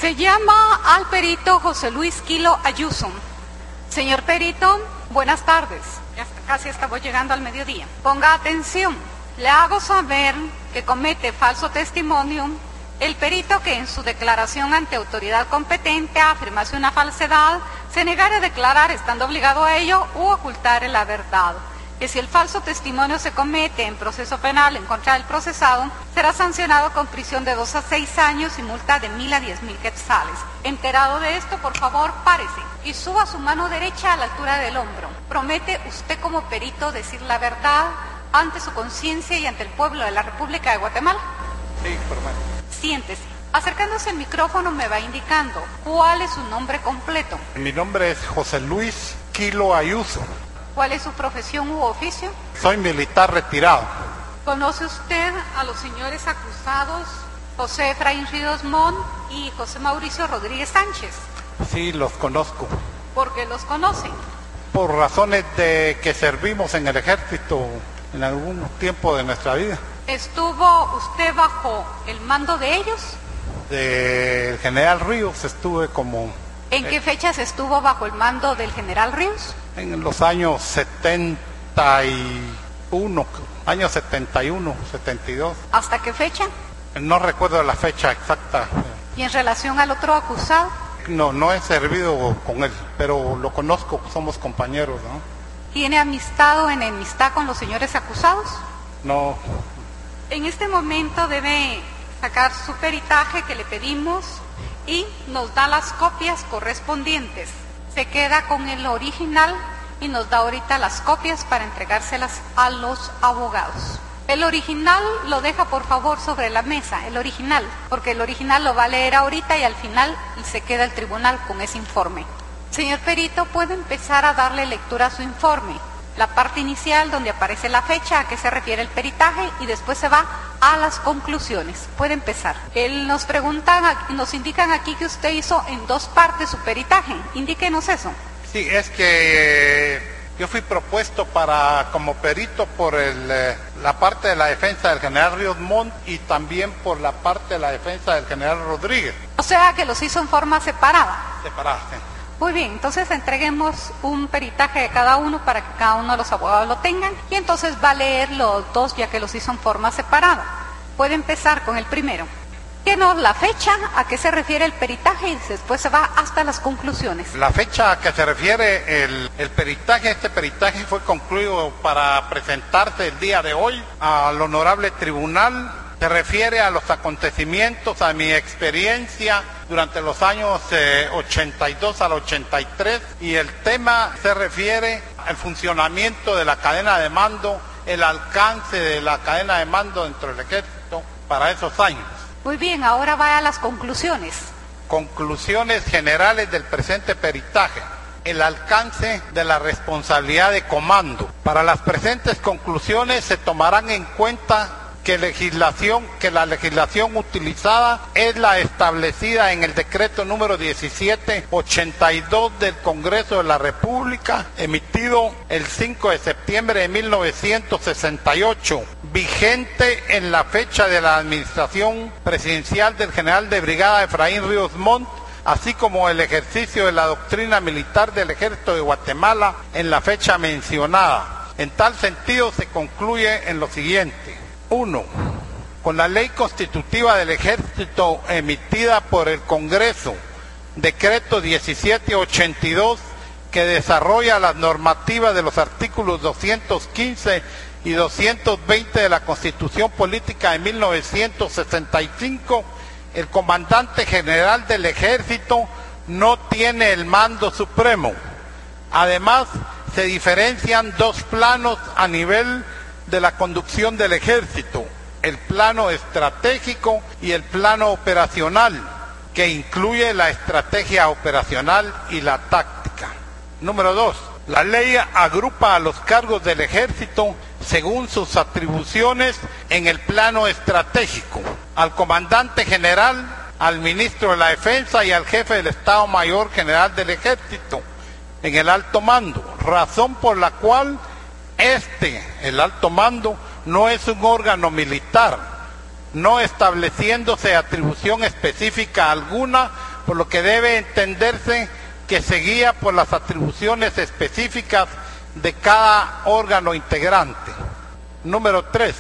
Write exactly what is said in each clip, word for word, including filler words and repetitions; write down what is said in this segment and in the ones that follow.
Se llama al perito José Luis Quilo Ayuso. Señor perito, buenas tardes. Ya casi estamos llegando al mediodía. Ponga atención. Le hago saber que comete falso testimonio el perito que en su declaración ante autoridad competente afirmase una falsedad, se negare a declarar estando obligado a ello u ocultar la verdad. Que si el falso testimonio se comete en proceso penal en contra del procesado, será sancionado con prisión de dos a seis años y multa de mil a diez mil quetzales. Enterado de esto, por favor, párese y suba su mano derecha a la altura del hombro. ¿Promete usted como perito decir la verdad ante su conciencia y ante el pueblo de la República de Guatemala? Sí, prometo. Siéntese. Acercándose al micrófono me va indicando cuál es su nombre completo. Mi nombre es José Luis Quilo Ayuso. ¿Cuál es su profesión u oficio? Soy militar retirado. ¿Conoce usted a los señores acusados José Efraín Ríos Montt y José Mauricio Rodríguez Sánchez? Sí, los conozco. ¿Por qué los conocen? Por razones de que servimos en el ejército en algún tiempo de nuestra vida. ¿Estuvo usted bajo el mando de ellos? Del general Ríos estuve como... ¿En qué fechas estuvo bajo el mando del general Ríos? En los años setenta y uno, años setenta y uno, setenta y dos. ¿Hasta qué fecha? No recuerdo la fecha exacta. ¿Y en relación al otro acusado? No, no he servido con él, pero lo conozco, somos compañeros, ¿no? ¿Tiene amistad o enemistad con los señores acusados? No. En este momento debe sacar su peritaje que le pedimos y nos da las copias correspondientes. Se queda con el original y nos da ahorita las copias para entregárselas a los abogados. El original lo deja por favor sobre la mesa, el original, porque el original lo va a leer ahorita y al final se queda el tribunal con ese informe. Señor perito, puede empezar a darle lectura a su informe. La parte inicial donde aparece la fecha a qué se refiere el peritaje y después se va a las conclusiones. Puede empezar. Él nos preguntan, nos indican aquí que usted hizo en dos partes su peritaje. Indíquenos eso. Sí, es que eh, yo fui propuesto para como perito por el, eh, la parte de la defensa del general Ríos Montt y también por la parte de la defensa del general Rodríguez. O sea que los hizo en forma separada. Separada, sí. Muy bien, entonces entreguemos un peritaje de cada uno para que cada uno de los abogados lo tengan y entonces va a leer los dos ya que los hizo en forma separada. Puede empezar con el primero. Díganos la fecha a qué se refiere el peritaje y después se va hasta las conclusiones. La fecha a que se refiere el, el peritaje, este peritaje fue concluido para presentarse el día de hoy al honorable tribunal. Se refiere a los acontecimientos, a mi experiencia durante los años eh, ochenta y dos al ochenta y tres y el tema se refiere al funcionamiento de la cadena de mando, el alcance de la cadena de mando dentro del ejército para esos años. Muy bien, ahora va a las conclusiones. Conclusiones generales del presente peritaje. El alcance de la responsabilidad de comando. Para las presentes conclusiones se tomarán en cuenta que legislación, que la legislación utilizada es la establecida en el decreto número diecisiete ochenta y dos del Congreso de la República, emitido el cinco de septiembre de mil novecientos sesenta y ocho, vigente en la fecha de la administración presidencial del general de brigada Efraín Ríos Montt, así como el ejercicio de la doctrina militar del Ejército de Guatemala en la fecha mencionada. En tal sentido se concluye en lo siguiente. Uno. Con la ley constitutiva del Ejército emitida por el Congreso, decreto diecisiete ochenta y dos, que desarrolla las normativas de los artículos doscientos quince y doscientos veinte de la Constitución Política de mil novecientos sesenta y cinco, el comandante general del Ejército no tiene el mando supremo. Además, se diferencian dos planos a nivel de la conducción del ejército, el plano estratégico y el plano operacional, que incluye la estrategia operacional y la táctica. Número dos. La ley agrupa a los cargos del ejército según sus atribuciones en el plano estratégico, al comandante general, al ministro de la Defensa y al jefe del Estado Mayor General del Ejército en el alto mando, razón por la cual este, el alto mando, no es un órgano militar, no estableciéndose atribución específica alguna por lo que debe entenderse que se guía por las atribuciones específicas de cada órgano integrante. Número tres.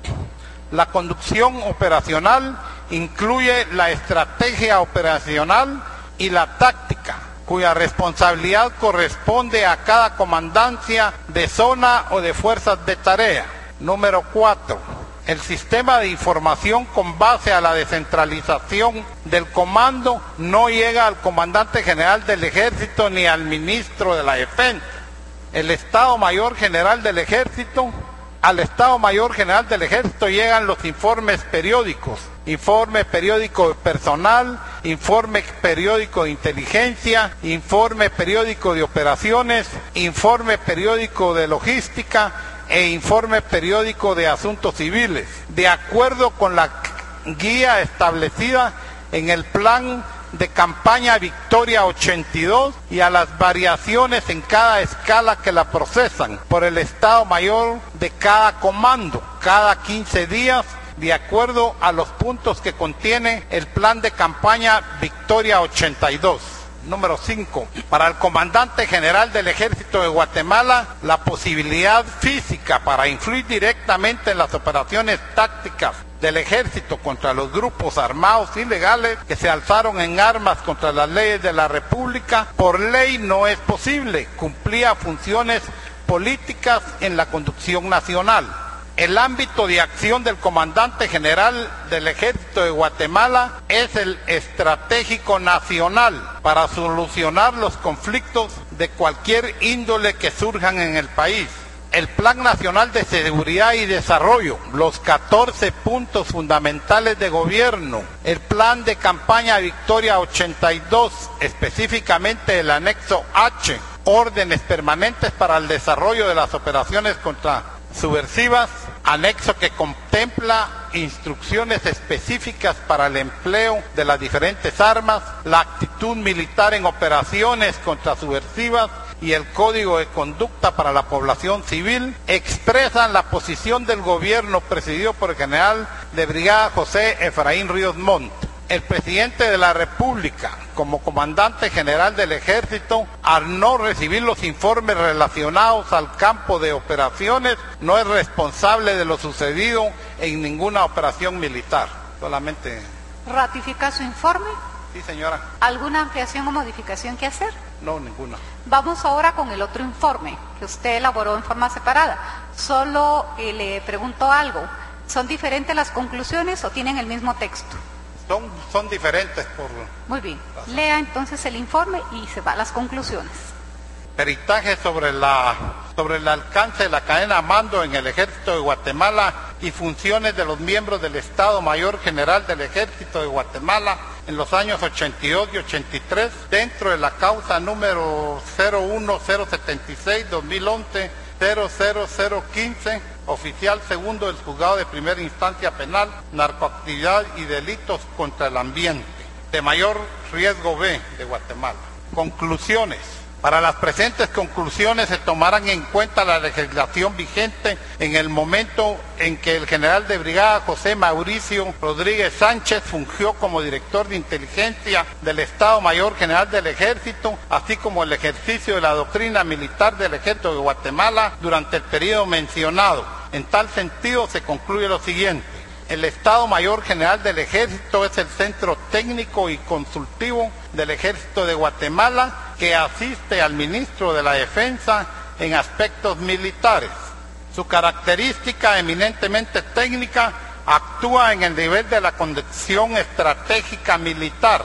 La conducción operacional incluye la estrategia operacional y la táctica, cuya responsabilidad corresponde a cada comandancia de zona o de fuerzas de tarea. Número cuatro. El sistema de información con base a la descentralización del comando no llega al comandante general del Ejército ni al ministro de la Defensa. El Estado Mayor General del Ejército, al Estado Mayor General del Ejército llegan los informes periódicos, informe periódico de personal, informe periódico de inteligencia, informe periódico de operaciones, informe periódico de logística e informe periódico de asuntos civiles, de acuerdo con la guía establecida en el plan de campaña Victoria ochenta y dos y a las variaciones en cada escala que la procesan por el Estado Mayor de cada comando, cada quince días, de acuerdo a los puntos que contiene el plan de campaña Victoria ochenta y dos. Número cinco. Para el comandante general del Ejército de Guatemala, la posibilidad física para influir directamente en las operaciones tácticas del Ejército contra los grupos armados ilegales que se alzaron en armas contra las leyes de la República, por ley no es posible. Cumplía funciones políticas en la conducción nacional. El ámbito de acción del comandante general del Ejército de Guatemala es el estratégico nacional para solucionar los conflictos de cualquier índole que surjan en el país. El Plan Nacional de Seguridad y Desarrollo, los catorce puntos fundamentales de gobierno, el Plan de Campaña Victoria ochenta y dos, específicamente el anexo H, órdenes permanentes para el desarrollo de las operaciones contra subversivas, anexo que contempla instrucciones específicas para el empleo de las diferentes armas, la actitud militar en operaciones contra subversivas y el Código de Conducta para la Población Civil, expresan la posición del gobierno presidido por el general de brigada José Efraín Ríos Montt. El presidente de la República, como comandante general del Ejército, al no recibir los informes relacionados al campo de operaciones, no es responsable de lo sucedido en ninguna operación militar. Solamente... ¿Ratifica su informe? Sí, señora. ¿Alguna ampliación o modificación que hacer? No, ninguna. Vamos ahora con el otro informe que usted elaboró en forma separada. Solo eh, le pregunto algo. ¿Son diferentes las conclusiones o tienen el mismo texto? Son, son diferentes por... Muy bien. Lea entonces el informe y se va a las conclusiones. Peritaje sobre, la, sobre el alcance de la cadena mando en el Ejército de Guatemala y funciones de los miembros del Estado Mayor General del Ejército de Guatemala en los años ochenta y dos y ochenta y tres, dentro de la causa número cero uno cero setenta y seis dos mil once cero cero cero quince, oficial segundo del Juzgado de Primera Instancia Penal, Narcoactividad y Delitos contra el Ambiente, de mayor riesgo B de Guatemala. Conclusiones. Para las presentes conclusiones se tomarán en cuenta la legislación vigente en el momento en que el general de brigada José Mauricio Rodríguez Sánchez fungió como director de inteligencia del Estado Mayor General del Ejército, así como el ejercicio de la doctrina militar del Ejército de Guatemala durante el periodo mencionado. En tal sentido se concluye lo siguiente. El Estado Mayor General del Ejército es el centro técnico y consultivo del Ejército de Guatemala que asiste al ministro de la Defensa en aspectos militares. Su característica eminentemente técnica actúa en el nivel de la conducción estratégica militar,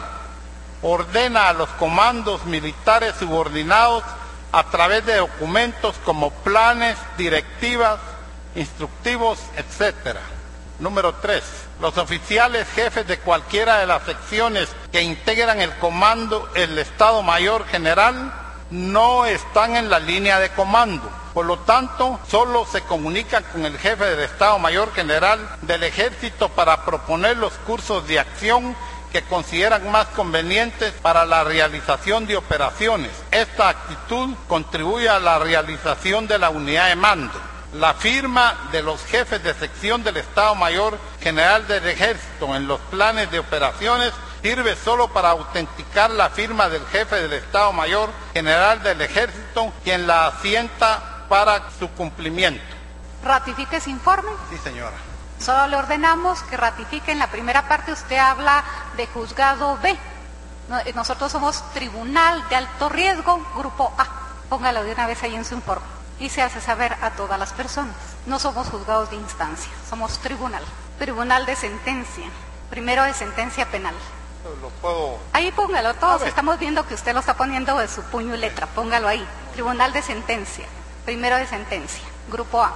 ordena a los comandos militares subordinados a través de documentos como planes, directivas, instructivos, etcétera. Número tres. Los oficiales jefes de cualquiera de las secciones que integran el comando, el Estado Mayor General, no están en la línea de comando. Por lo tanto, solo se comunican con el jefe del Estado Mayor General del Ejército para proponer los cursos de acción que consideran más convenientes para la realización de operaciones. Esta actitud contribuye a la realización de la unidad de mando. La firma de los jefes de sección del Estado Mayor General del Ejército en los planes de operaciones sirve solo para autenticar la firma del jefe del Estado Mayor General del Ejército, quien la asienta para su cumplimiento. ¿Ratifica ese informe? Sí, señora. Solo le ordenamos que ratifique. En la primera parte usted habla de juzgado B. Nosotros somos Tribunal de Alto Riesgo, Grupo A. Póngalo de una vez ahí en su informe. Y se hace saber a todas las personas. No somos juzgados de instancia, somos tribunal. Tribunal de sentencia. Primero de sentencia penal. Lo puedo... Ahí póngalo, todos estamos viendo que usted lo está poniendo de su puño y letra. Póngalo ahí. Tribunal de sentencia. Primero de sentencia. Grupo A.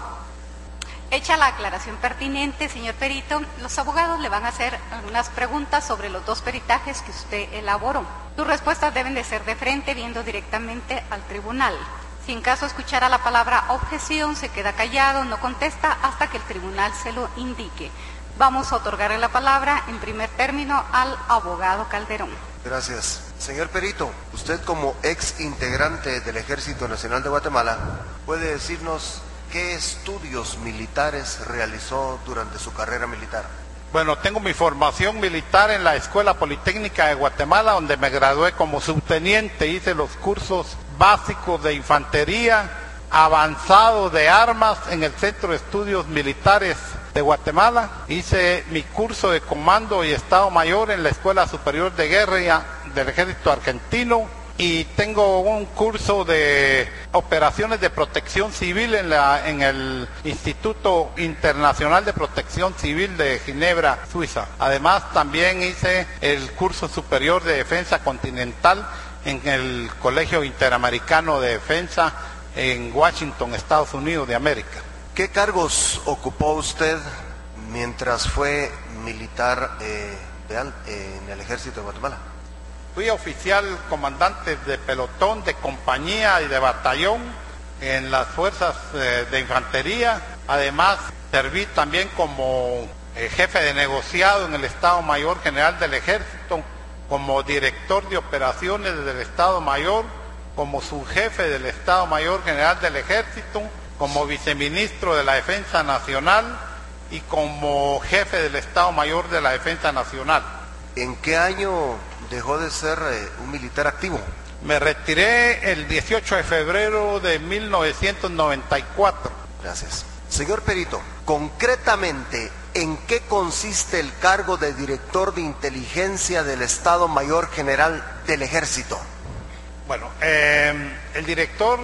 Hecha la aclaración pertinente, señor perito, los abogados le van a hacer algunas preguntas sobre los dos peritajes que usted elaboró. Sus respuestas deben de ser de frente, viendo directamente al tribunal. Si en caso escuchara la palabra objeción, se queda callado, no contesta hasta que el tribunal se lo indique. Vamos a otorgarle la palabra en primer término al abogado Calderón. Gracias. Señor perito, usted como ex integrante del Ejército Nacional de Guatemala, ¿puede decirnos qué estudios militares realizó durante su carrera militar? Bueno, tengo mi formación militar en la Escuela Politécnica de Guatemala, donde me gradué como subteniente. Hice los cursos básicos de infantería, avanzados de armas en el Centro de Estudios Militares de Guatemala. Hice mi curso de comando y Estado Mayor en la Escuela Superior de Guerra del Ejército Argentino. Y tengo un curso de operaciones de protección civil en, la, en el Instituto Internacional de Protección Civil de Ginebra, Suiza. Además, también hice el curso superior de defensa continental en el Colegio Interamericano de Defensa en Washington, Estados Unidos de América. ¿Qué cargos ocupó usted mientras fue militar eh, de, eh, en el Ejército de Guatemala? Fui oficial comandante de pelotón, de compañía y de batallón en las fuerzas eh, de infantería. Además, serví también como eh, jefe de negociado en el Estado Mayor General del Ejército, como director de operaciones del Estado Mayor, como subjefe del Estado Mayor General del Ejército, como viceministro de la Defensa Nacional y como jefe del Estado Mayor de la Defensa Nacional. ¿En qué año dejó de ser eh, un militar activo? Me retiré el dieciocho de febrero de mil novecientos noventa y cuatro. Gracias. Señor perito, concretamente, ¿en qué consiste el cargo de director de inteligencia del Estado Mayor General del Ejército? Bueno, eh, el director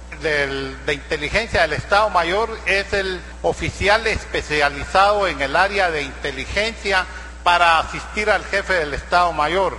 del, de inteligencia del Estado Mayor es el oficial especializado en el área de inteligencia para asistir al jefe del Estado Mayor.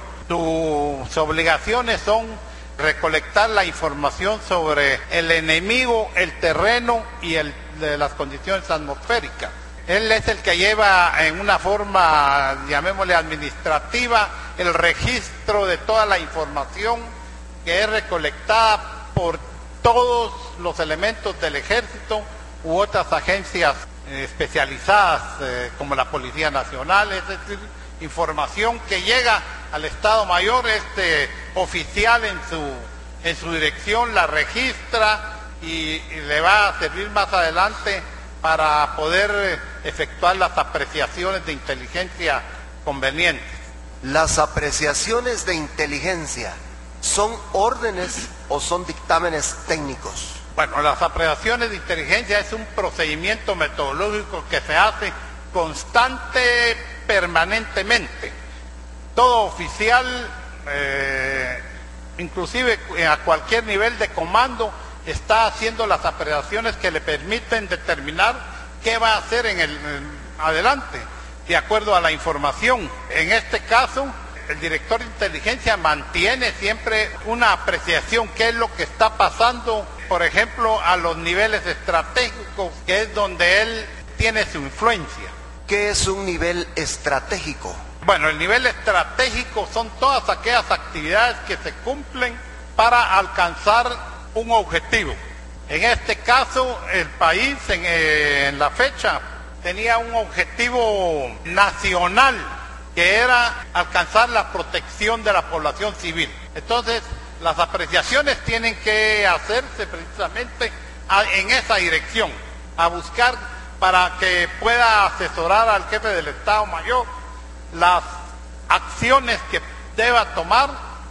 Sus obligaciones son recolectar la información sobre el enemigo, el terreno y el, de las condiciones atmosféricas. Él es el que lleva en una forma, llamémosle administrativa, el registro de toda la información que es recolectada por todos los elementos del Ejército u otras agencias especializadas eh, como la Policía Nacional. Es decir, información que llega al Estado Mayor, este oficial en su, en su dirección la registra y, y le va a servir más adelante para poder efectuar las apreciaciones de inteligencia convenientes. ¿Las apreciaciones de inteligencia son órdenes o son dictámenes técnicos? Bueno, las apreciaciones de inteligencia es un procedimiento metodológico que se hace constante, permanentemente. Todo oficial, eh, inclusive a cualquier nivel de comando, está haciendo las apreciaciones que le permiten determinar qué va a hacer en el en adelante, de acuerdo a la información. En este caso, el director de inteligencia mantiene siempre una apreciación, qué es lo que está pasando, por ejemplo, a los niveles estratégicos, que es donde él tiene su influencia. ¿Qué es un nivel estratégico? Bueno, el nivel estratégico son todas aquellas actividades que se cumplen para alcanzar un objetivo. En este caso, el país en, eh, en la fecha tenía un objetivo nacional, que era alcanzar la protección de la población civil. Entonces, las apreciaciones tienen que hacerse precisamente a, en esa dirección, a buscar para que pueda asesorar al jefe del Estado Mayor las acciones que deba tomar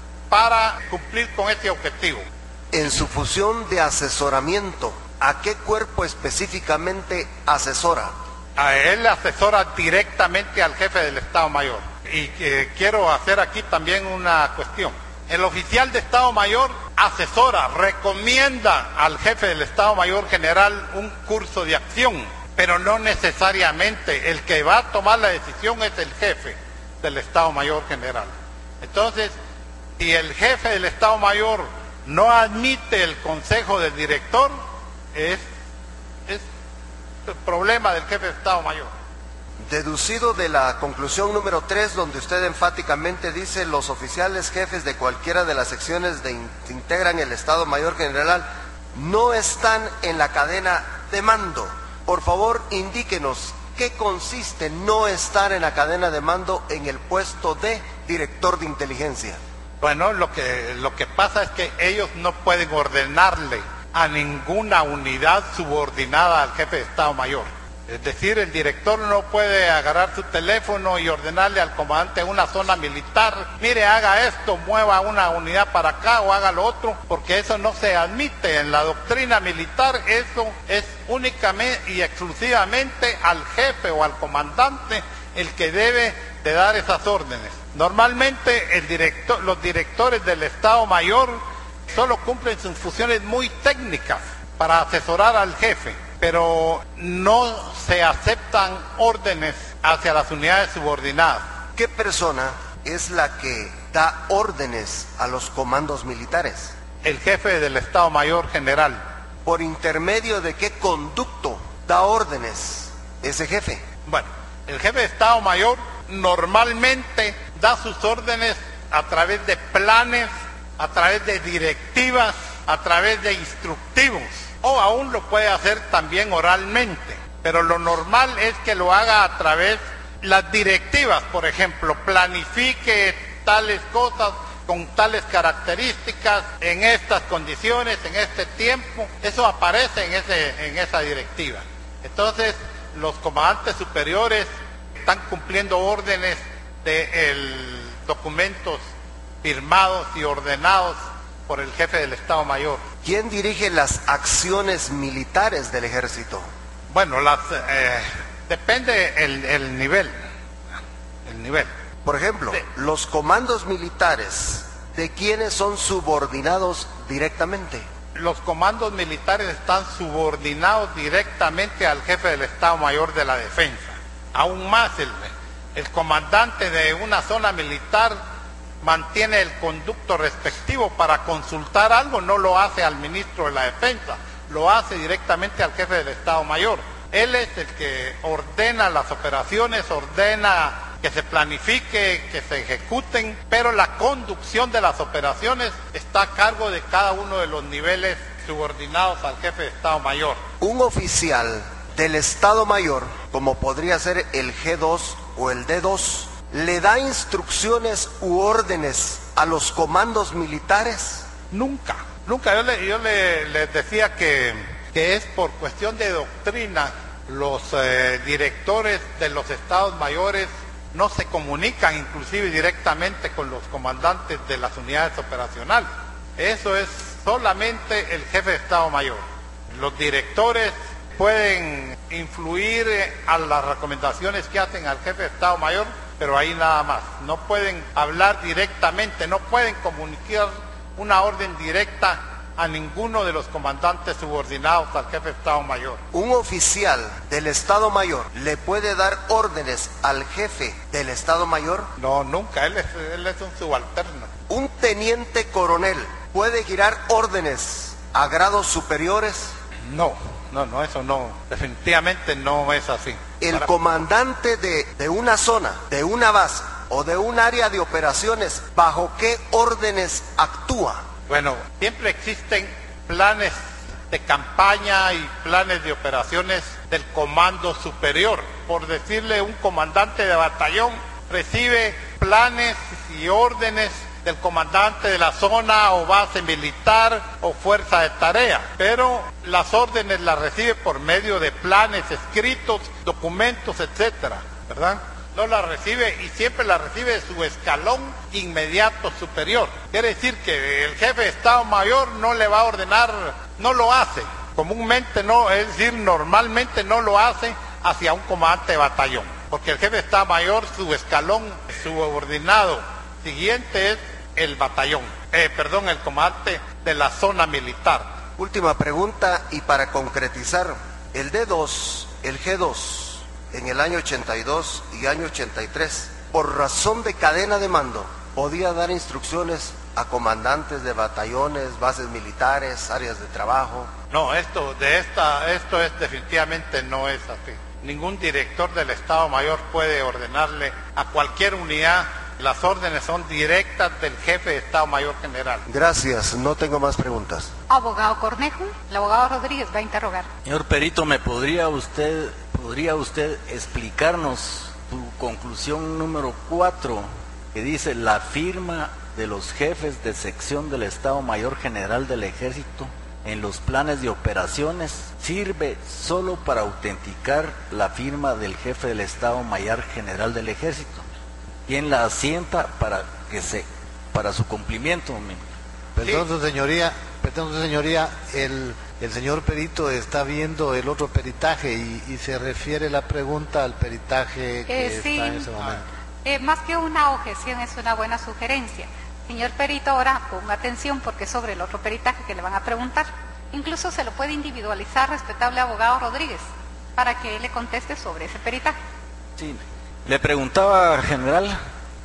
para cumplir con este objetivo. En su función de asesoramiento, ¿a qué cuerpo específicamente asesora? A él asesora directamente al jefe del Estado Mayor. Y eh, quiero hacer aquí también una cuestión. El oficial de Estado Mayor asesora, recomienda al jefe del Estado Mayor General un curso de acción, pero no necesariamente el que va a tomar la decisión es el jefe del Estado Mayor General. Entonces, si el jefe del Estado Mayor no admite el consejo del director, es, es el problema del jefe de Estado Mayor. Deducido de la conclusión número tres, donde usted enfáticamente dice los oficiales jefes de cualquiera de las secciones de in, que integran el Estado Mayor General no están en la cadena de mando. Por favor, indíquenos qué consiste no estar en la cadena de mando en el puesto de director de inteligencia. Bueno, lo que, lo que pasa es que ellos no pueden ordenarle a ninguna unidad subordinada al jefe de Estado Mayor. Es decir, el director no puede agarrar su teléfono y ordenarle al comandante de una zona militar, mire, haga esto, mueva una unidad para acá o haga lo otro, porque eso no se admite. En la doctrina militar eso es únicamente y exclusivamente al jefe o al comandante el que debe de dar esas órdenes. Normalmente el director, los directores del Estado Mayor solo cumplen sus funciones muy técnicas para asesorar al jefe, pero no se aceptan órdenes hacia las unidades subordinadas. ¿Qué persona es la que da órdenes a los comandos militares? El jefe del Estado Mayor General. ¿Por intermedio de qué conducto da órdenes ese jefe? Bueno, el jefe de Estado Mayor normalmente da sus órdenes a través de planes, a través de directivas, a través de instructivos, o aún lo puede hacer también oralmente, pero lo normal es que lo haga a través de las directivas. Por ejemplo, planifique tales cosas con tales características, en estas condiciones, en este tiempo. Eso aparece en, ese, en esa directiva. Entonces, los comandantes superiores están cumpliendo órdenes de el, documentos firmados y ordenados por el jefe del Estado Mayor. ¿Quién dirige las acciones militares del ejército? Bueno, las, eh, depende el, el nivel, el nivel. Por ejemplo, sí. Los comandos militares, ¿de quiénes son subordinados directamente? Los comandos militares están subordinados directamente al jefe del Estado Mayor de la Defensa. Aún más, el, el comandante de una zona militar mantiene el conducto respectivo para consultar algo, no lo hace al ministro de la Defensa, lo hace directamente al jefe del Estado Mayor. Él es el que ordena las operaciones, ordena que se planifique, que se ejecuten, pero la conducción de las operaciones está a cargo de cada uno de los niveles subordinados al jefe de Estado Mayor. Un oficial del Estado Mayor, como podría ser el G dos o el D dos, ¿le da instrucciones u órdenes a los comandos militares? Nunca, nunca. Yo le, yo le, les decía que, que es por cuestión de doctrina. Los eh, directores de los estados mayores no se comunican inclusive directamente con los comandantes de las unidades operacionales. Eso es solamente el jefe de Estado Mayor. Los directores pueden influir a las recomendaciones que hacen al jefe de Estado Mayor, pero ahí nada más. No pueden hablar directamente, no pueden comunicar una orden directa a ninguno de los comandantes subordinados al jefe de Estado Mayor. ¿Un oficial del Estado Mayor le puede dar órdenes al jefe del Estado Mayor? No, nunca, él es, él es un subalterno. ¿Un teniente coronel puede girar órdenes a grados superiores? No, no, no, eso no, definitivamente no es así. El Para... comandante de, de una zona, de una base o de un área de operaciones, ¿bajo qué órdenes actúa? Bueno, siempre existen planes de campaña y planes de operaciones del comando superior. Por decirle, un comandante de batallón recibe planes y órdenes del comandante de la zona o base militar o fuerza de tarea, pero las órdenes las recibe por medio de planes escritos, documentos, etcétera, ¿verdad? no la recibe y siempre la recibe de su escalón inmediato superior. Quiere decir que el jefe de Estado Mayor no le va a ordenar, no lo hace, comúnmente no, es decir, normalmente no lo hace hacia un comandante de batallón, porque el jefe de Estado Mayor, su escalón subordinado siguiente es el batallón, eh, perdón, el comandante de la zona militar. Última pregunta, y para concretizar, el D dos, el G dos, en el año ochenta y dos y año ochenta y tres, por razón de cadena de mando, podía dar instrucciones a comandantes de batallones, bases militares, áreas de trabajo. No, esto de esta, esto es definitivamente no es así. Ningún director del Estado Mayor puede ordenarle a cualquier unidad. Las órdenes son directas del jefe de Estado Mayor General. Gracias, no tengo más preguntas. Abogado Cornejo, el abogado Rodríguez va a interrogar. Señor perito, ¿me podría usted, podría usted explicarnos su conclusión número cuatro, que dice la firma de los jefes de sección del Estado Mayor General del Ejército en los planes de operaciones sirve solo para autenticar la firma del jefe del Estado Mayor General del Ejército? ¿Quién la asienta para que se para su cumplimiento? Perdón, su señoría, perdón, su señoría, el, el señor perito está viendo el otro peritaje y, y se refiere la pregunta al peritaje que Eh, sí. está en ese momento. Eh, más que una objeción, es una buena sugerencia. Señor perito, ahora ponga atención porque es sobre el otro peritaje que le van a preguntar. Incluso se lo puede individualizar, respetable abogado Rodríguez, para que él le conteste sobre ese peritaje. Sí. Le preguntaba, general,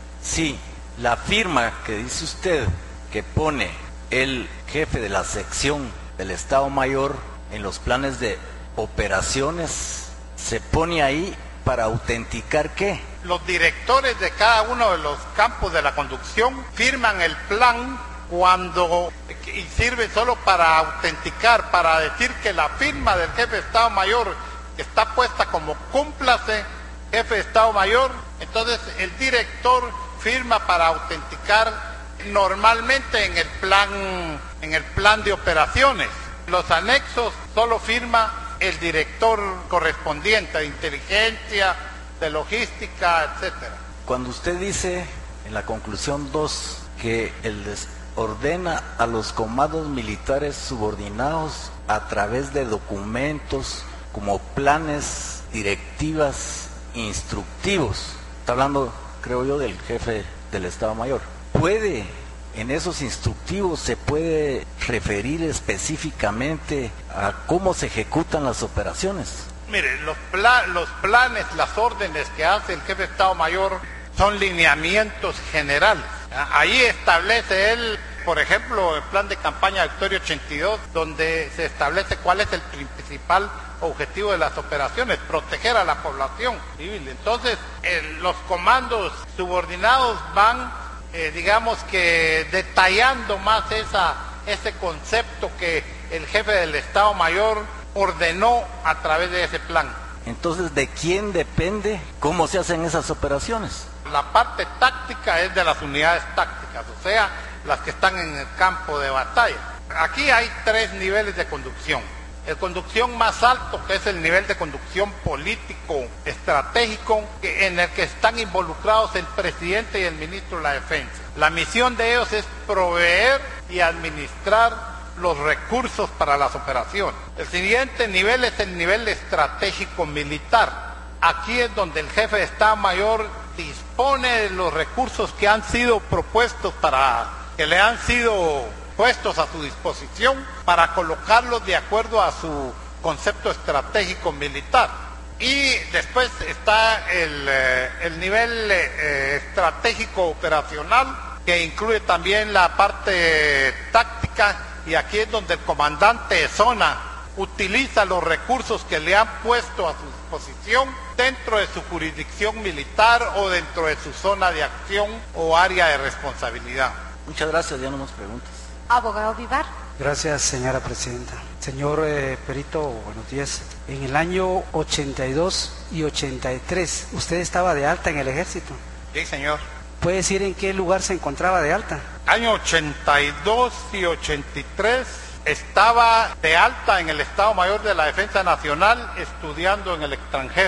si la firma que dice usted que pone el jefe de la sección del Estado Mayor en los planes de operaciones se pone ahí para autenticar ¿qué? Los directores de cada uno de los campos de la conducción firman el plan cuando y sirve solo para autenticar, para decir que la firma del jefe de Estado Mayor está puesta como cúmplase jefe de Estado Mayor. Entonces el director firma para autenticar normalmente en el plan en el plan de operaciones. Los anexos solo firma el director correspondiente de inteligencia, de logística, etcétera. Cuando usted dice en la conclusión dos que el des ordena a los comandos militares subordinados a través de documentos como planes, directivas, instructivos, está hablando, creo yo, del jefe del Estado Mayor. ¿Puede, en esos instructivos, se puede referir específicamente a cómo se ejecutan las operaciones? Mire, los, pla los planes, las órdenes que hace el jefe de Estado Mayor son lineamientos generales. Ahí establece él, por ejemplo, el plan de campaña Victoria ochenta y dos, donde se establece cuál es el principal objetivo de las operaciones, proteger a la población civil. Entonces, eh, los comandos subordinados van, eh, digamos que detallando más esa, ese concepto que el jefe del Estado Mayor ordenó a través de ese plan. Entonces, ¿de quién depende cómo se hacen esas operaciones? La parte táctica es de las unidades tácticas, o sea, las que están en el campo de batalla. Aquí hay tres niveles de conducción. El conducción más alto, que es el nivel de conducción político estratégico, en el que están involucrados el presidente y el ministro de la Defensa. La misión de ellos es proveer y administrar los recursos para las operaciones. El siguiente nivel es el nivel estratégico militar. Aquí es donde el jefe de Estado Mayor dispone de los recursos que han sido propuestos para, que le han sido puestos a su disposición para colocarlos de acuerdo a su concepto estratégico militar. Y después está el, eh, el nivel eh, estratégico operacional, que incluye también la parte táctica, y aquí es donde el comandante de zona utiliza los recursos que le han puesto a su disposición dentro de su jurisdicción militar o dentro de su zona de acción o área de responsabilidad. Muchas gracias, ya no más preguntas. Abogado Vivar. Gracias, señora presidenta. Señor eh, perito, buenos días. En el año ochenta y dos y ochenta y tres, ¿usted estaba de alta en el ejército? Sí, señor. ¿Puede decir en qué lugar se encontraba de alta? Año ochenta y dos y ochenta y tres estaba de alta en el Estado Mayor de la Defensa Nacional estudiando en el extranjero.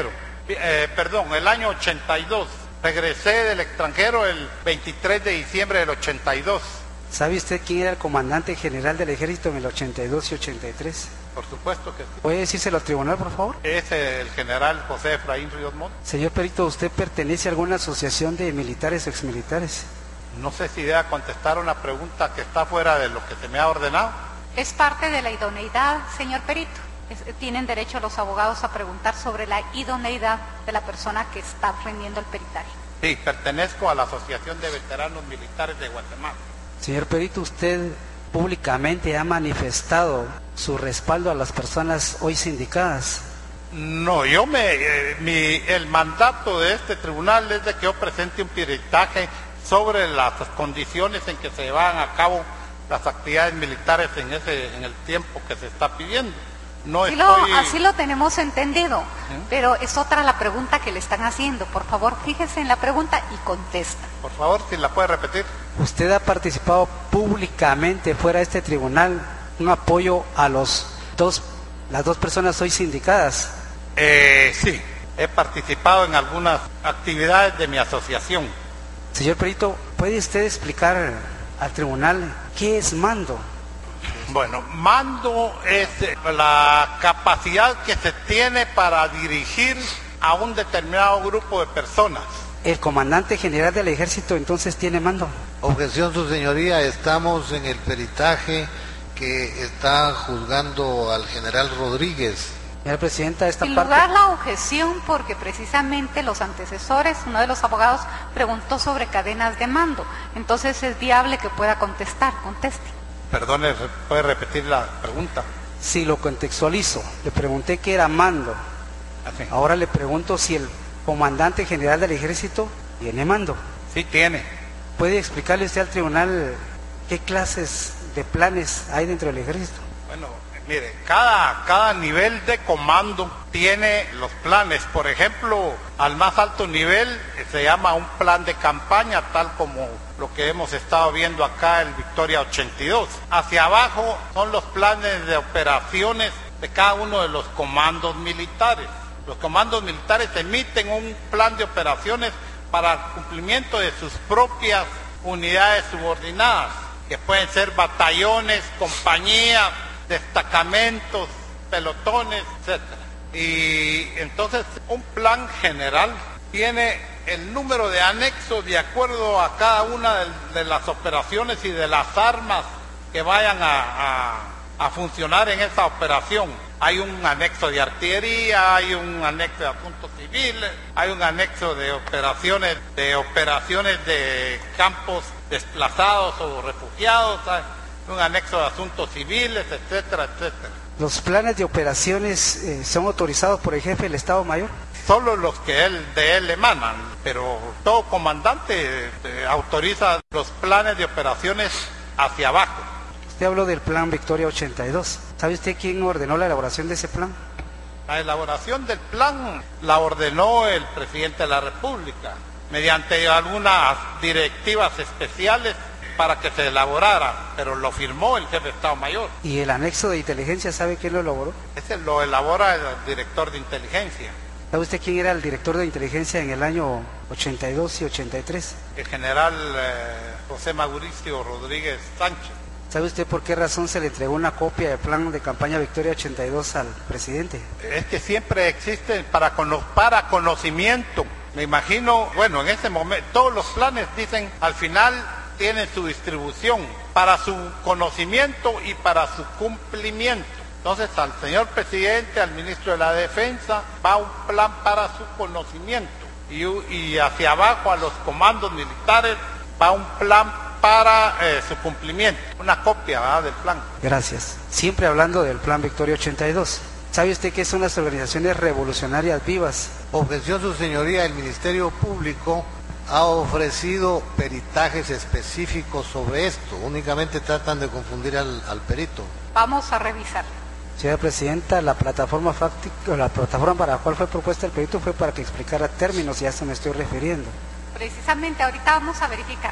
eh, perdón, el año ochenta y dos. Regresé del extranjero el veintitrés de diciembre del ochenta y dos. ¿Sabe usted quién era el comandante general del ejército en el ochenta y dos y ochenta y tres? Por supuesto que sí. ¿Puede decírselo al tribunal, por favor? Es el general José Efraín Ríos Montt. Señor perito, ¿usted pertenece a alguna asociación de militares o exmilitares? No sé si deba contestar una pregunta que está fuera de lo que se me ha ordenado. Es parte de la idoneidad, señor perito. Es, tienen derecho los abogados a preguntar sobre la idoneidad de la persona que está rendiendo el peritaje. Sí, pertenezco a la Asociación de Veteranos Militares de Guatemala. Señor perito, usted públicamente ha manifestado su respaldo a las personas hoy sindicadas. No, yo me, eh, mi, el mandato de este tribunal es de que yo presente un peritaje sobre las condiciones en que se llevan a cabo las actividades militares en ese, en el tiempo que se está pidiendo. No así, estoy... lo, así lo tenemos entendido, ¿Eh? Pero es otra la pregunta que le están haciendo. Por favor, fíjese en la pregunta y contesta. Por favor, si la puede repetir. ¿Usted ha participado públicamente fuera de este tribunal un apoyo a los dos, las dos personas hoy sindicadas? Eh, sí, he participado en algunas actividades de mi asociación. Señor perito, ¿puede usted explicar al tribunal qué es mando? Bueno, mando es la capacidad que se tiene para dirigir a un determinado grupo de personas. ¿El comandante general del ejército entonces tiene mando? Objeción, su señoría, estamos en el peritaje que está juzgando al general Rodríguez. Señora presidenta, esta En parte... lugar la objeción, porque precisamente los antecesores, uno de los abogados preguntó sobre cadenas de mando. Entonces es viable que pueda contestar, conteste. Perdone, ¿puede repetir la pregunta? Si lo contextualizo, le pregunté qué era mando. Así. Ahora le pregunto si el comandante general del ejército tiene mando. Sí, tiene. ¿Puede explicarle usted al tribunal qué clases de planes hay dentro del ejército? Bueno, mire, cada, cada nivel de comando tiene los planes. Por ejemplo, al más alto nivel eh, se llama un plan de campaña, tal como lo que hemos estado viendo acá en Victoria ochenta y dos. Hacia abajo son los planes de operaciones de cada uno de los comandos militares. Los comandos militares emiten un plan de operaciones para el cumplimiento de sus propias unidades subordinadas, que pueden ser batallones, compañías, destacamentos, pelotones, etcétera. Y entonces un plan general tiene el número de anexos de acuerdo a cada una de, de las operaciones y de las armas que vayan a, a, a funcionar en esa operación. Hay un anexo de artillería, hay un anexo de asuntos civiles, hay un anexo de operaciones de operaciones de campos desplazados o refugiados, hay un anexo de asuntos civiles, etcétera, etcétera. ¿Los planes de operaciones eh, son autorizados por el jefe del Estado Mayor? Solo los que él, de él emanan, pero todo comandante eh, autoriza los planes de operaciones hacia abajo. Usted habló del plan Victoria ochenta y dos. ¿Sabe usted quién ordenó la elaboración de ese plan? La elaboración del plan la ordenó el presidente de la República mediante algunas directivas especiales para que se elaborara, pero lo firmó el jefe de Estado Mayor. ¿Y el anexo de inteligencia sabe quién lo elaboró? Ese lo elabora el director de inteligencia. ¿Sabe usted quién era el director de inteligencia en el año ochenta y dos y ochenta y tres? El general eh, José Mauricio Rodríguez Sánchez. ¿Sabe usted por qué razón se le entregó una copia del plan de campaña Victoria ochenta y dos al presidente? Es que siempre existen para, cono para conocimiento. Me imagino, bueno, en ese momento, todos los planes dicen, al final tienen su distribución para su conocimiento y para su cumplimiento. Entonces, al señor presidente, al ministro de la Defensa, va un plan para su conocimiento. Y, y hacia abajo, a los comandos militares, va un plan para eh, su cumplimiento, una copia, ¿verdad?, del plan. Gracias. Siempre hablando del plan Victoria ochenta y dos. ¿Sabe usted qué son las organizaciones revolucionarias vivas? Objeción, su señoría, el Ministerio Público ha ofrecido peritajes específicos sobre esto. Únicamente tratan de confundir al, al perito. Vamos a revisar. Señora Presidenta, la plataforma fáctica, la plataforma para la cual fue propuesta el perito fue para que explicara términos y a eso me estoy refiriendo. Precisamente ahorita vamos a verificar.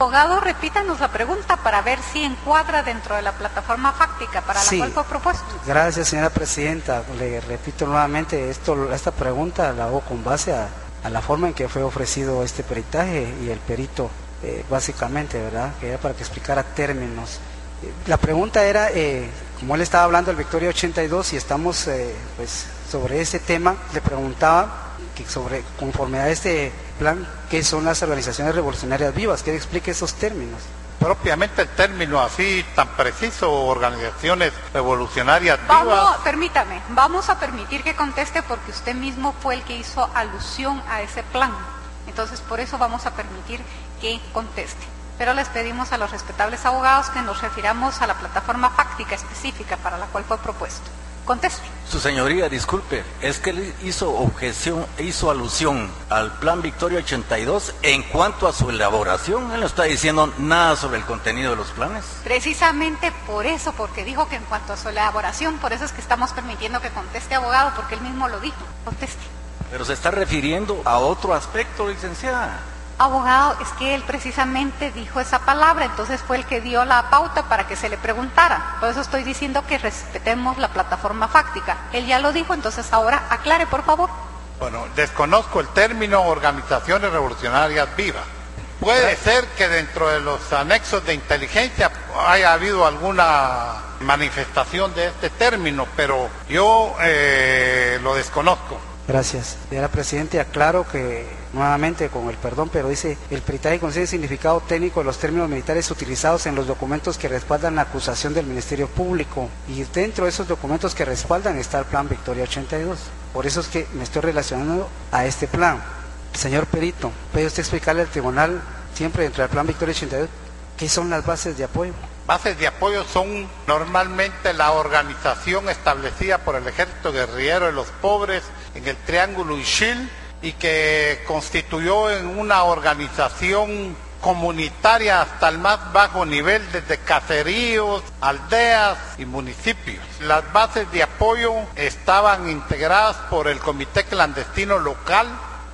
Abogado, repítanos la pregunta para ver si encuadra dentro de la plataforma fáctica para Sí. la cual fue propuesto. Gracias, señora presidenta. Le repito nuevamente, esto, esta pregunta la hago con base a, a la forma en que fue ofrecido este peritaje y el perito, eh, básicamente, ¿verdad? Que era para que explicara términos. Eh, la pregunta era, eh, como él estaba hablando del Victoria ochenta y dos y estamos eh, pues sobre ese tema, le preguntaba que sobre, conforme a este plan, ¿qué son las organizaciones revolucionarias vivas? Que él explique esos términos. Propiamente el término así tan preciso, organizaciones revolucionarias Vamos, vivas. permítame, vamos a permitir que conteste porque usted mismo fue el que hizo alusión a ese plan. Entonces, por eso vamos a permitir que conteste. Pero les pedimos a los respetables abogados que nos refiramos a la plataforma fáctica específica para la cual fue propuesto. Conteste. Su señoría, disculpe, es que él hizo objeción, hizo alusión al Plan Victoria ochenta y dos en cuanto a su elaboración. Él no está diciendo nada sobre el contenido de los planes. Precisamente por eso, porque dijo que en cuanto a su elaboración, por eso es que estamos permitiendo que conteste, abogado, porque él mismo lo dijo. Conteste. Pero se está refiriendo a otro aspecto, licenciada. Abogado, es que él precisamente dijo esa palabra, entonces fue el que dio la pauta para que se le preguntara. Por eso estoy diciendo que respetemos la plataforma fáctica. Él ya lo dijo, entonces ahora aclare, por favor. Bueno, desconozco el término organizaciones revolucionarias vivas. Puede ser que dentro de los anexos de inteligencia haya habido alguna manifestación de este término, pero yo eh, lo desconozco. Gracias. Señora Presidente, aclaro que nuevamente, con el perdón, pero dice, el peritaje contiene el significado técnico de los términos militares utilizados en los documentos que respaldan la acusación del Ministerio Público, y dentro de esos documentos que respaldan está el Plan Victoria ochenta y dos. Por eso es que me estoy relacionando a este plan. Señor perito, ¿puede usted explicarle al tribunal, siempre dentro del Plan Victoria ochenta y dos, qué son las bases de apoyo? Bases de apoyo son normalmente la organización establecida por el Ejército Guerrillero de los Pobres en el Triángulo Ixil y que constituyó en una organización comunitaria hasta el más bajo nivel, desde caseríos, aldeas y municipios. Las bases de apoyo estaban integradas por el Comité Clandestino Local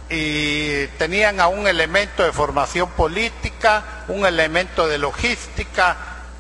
y tenían a un elemento de formación política, un elemento de logística,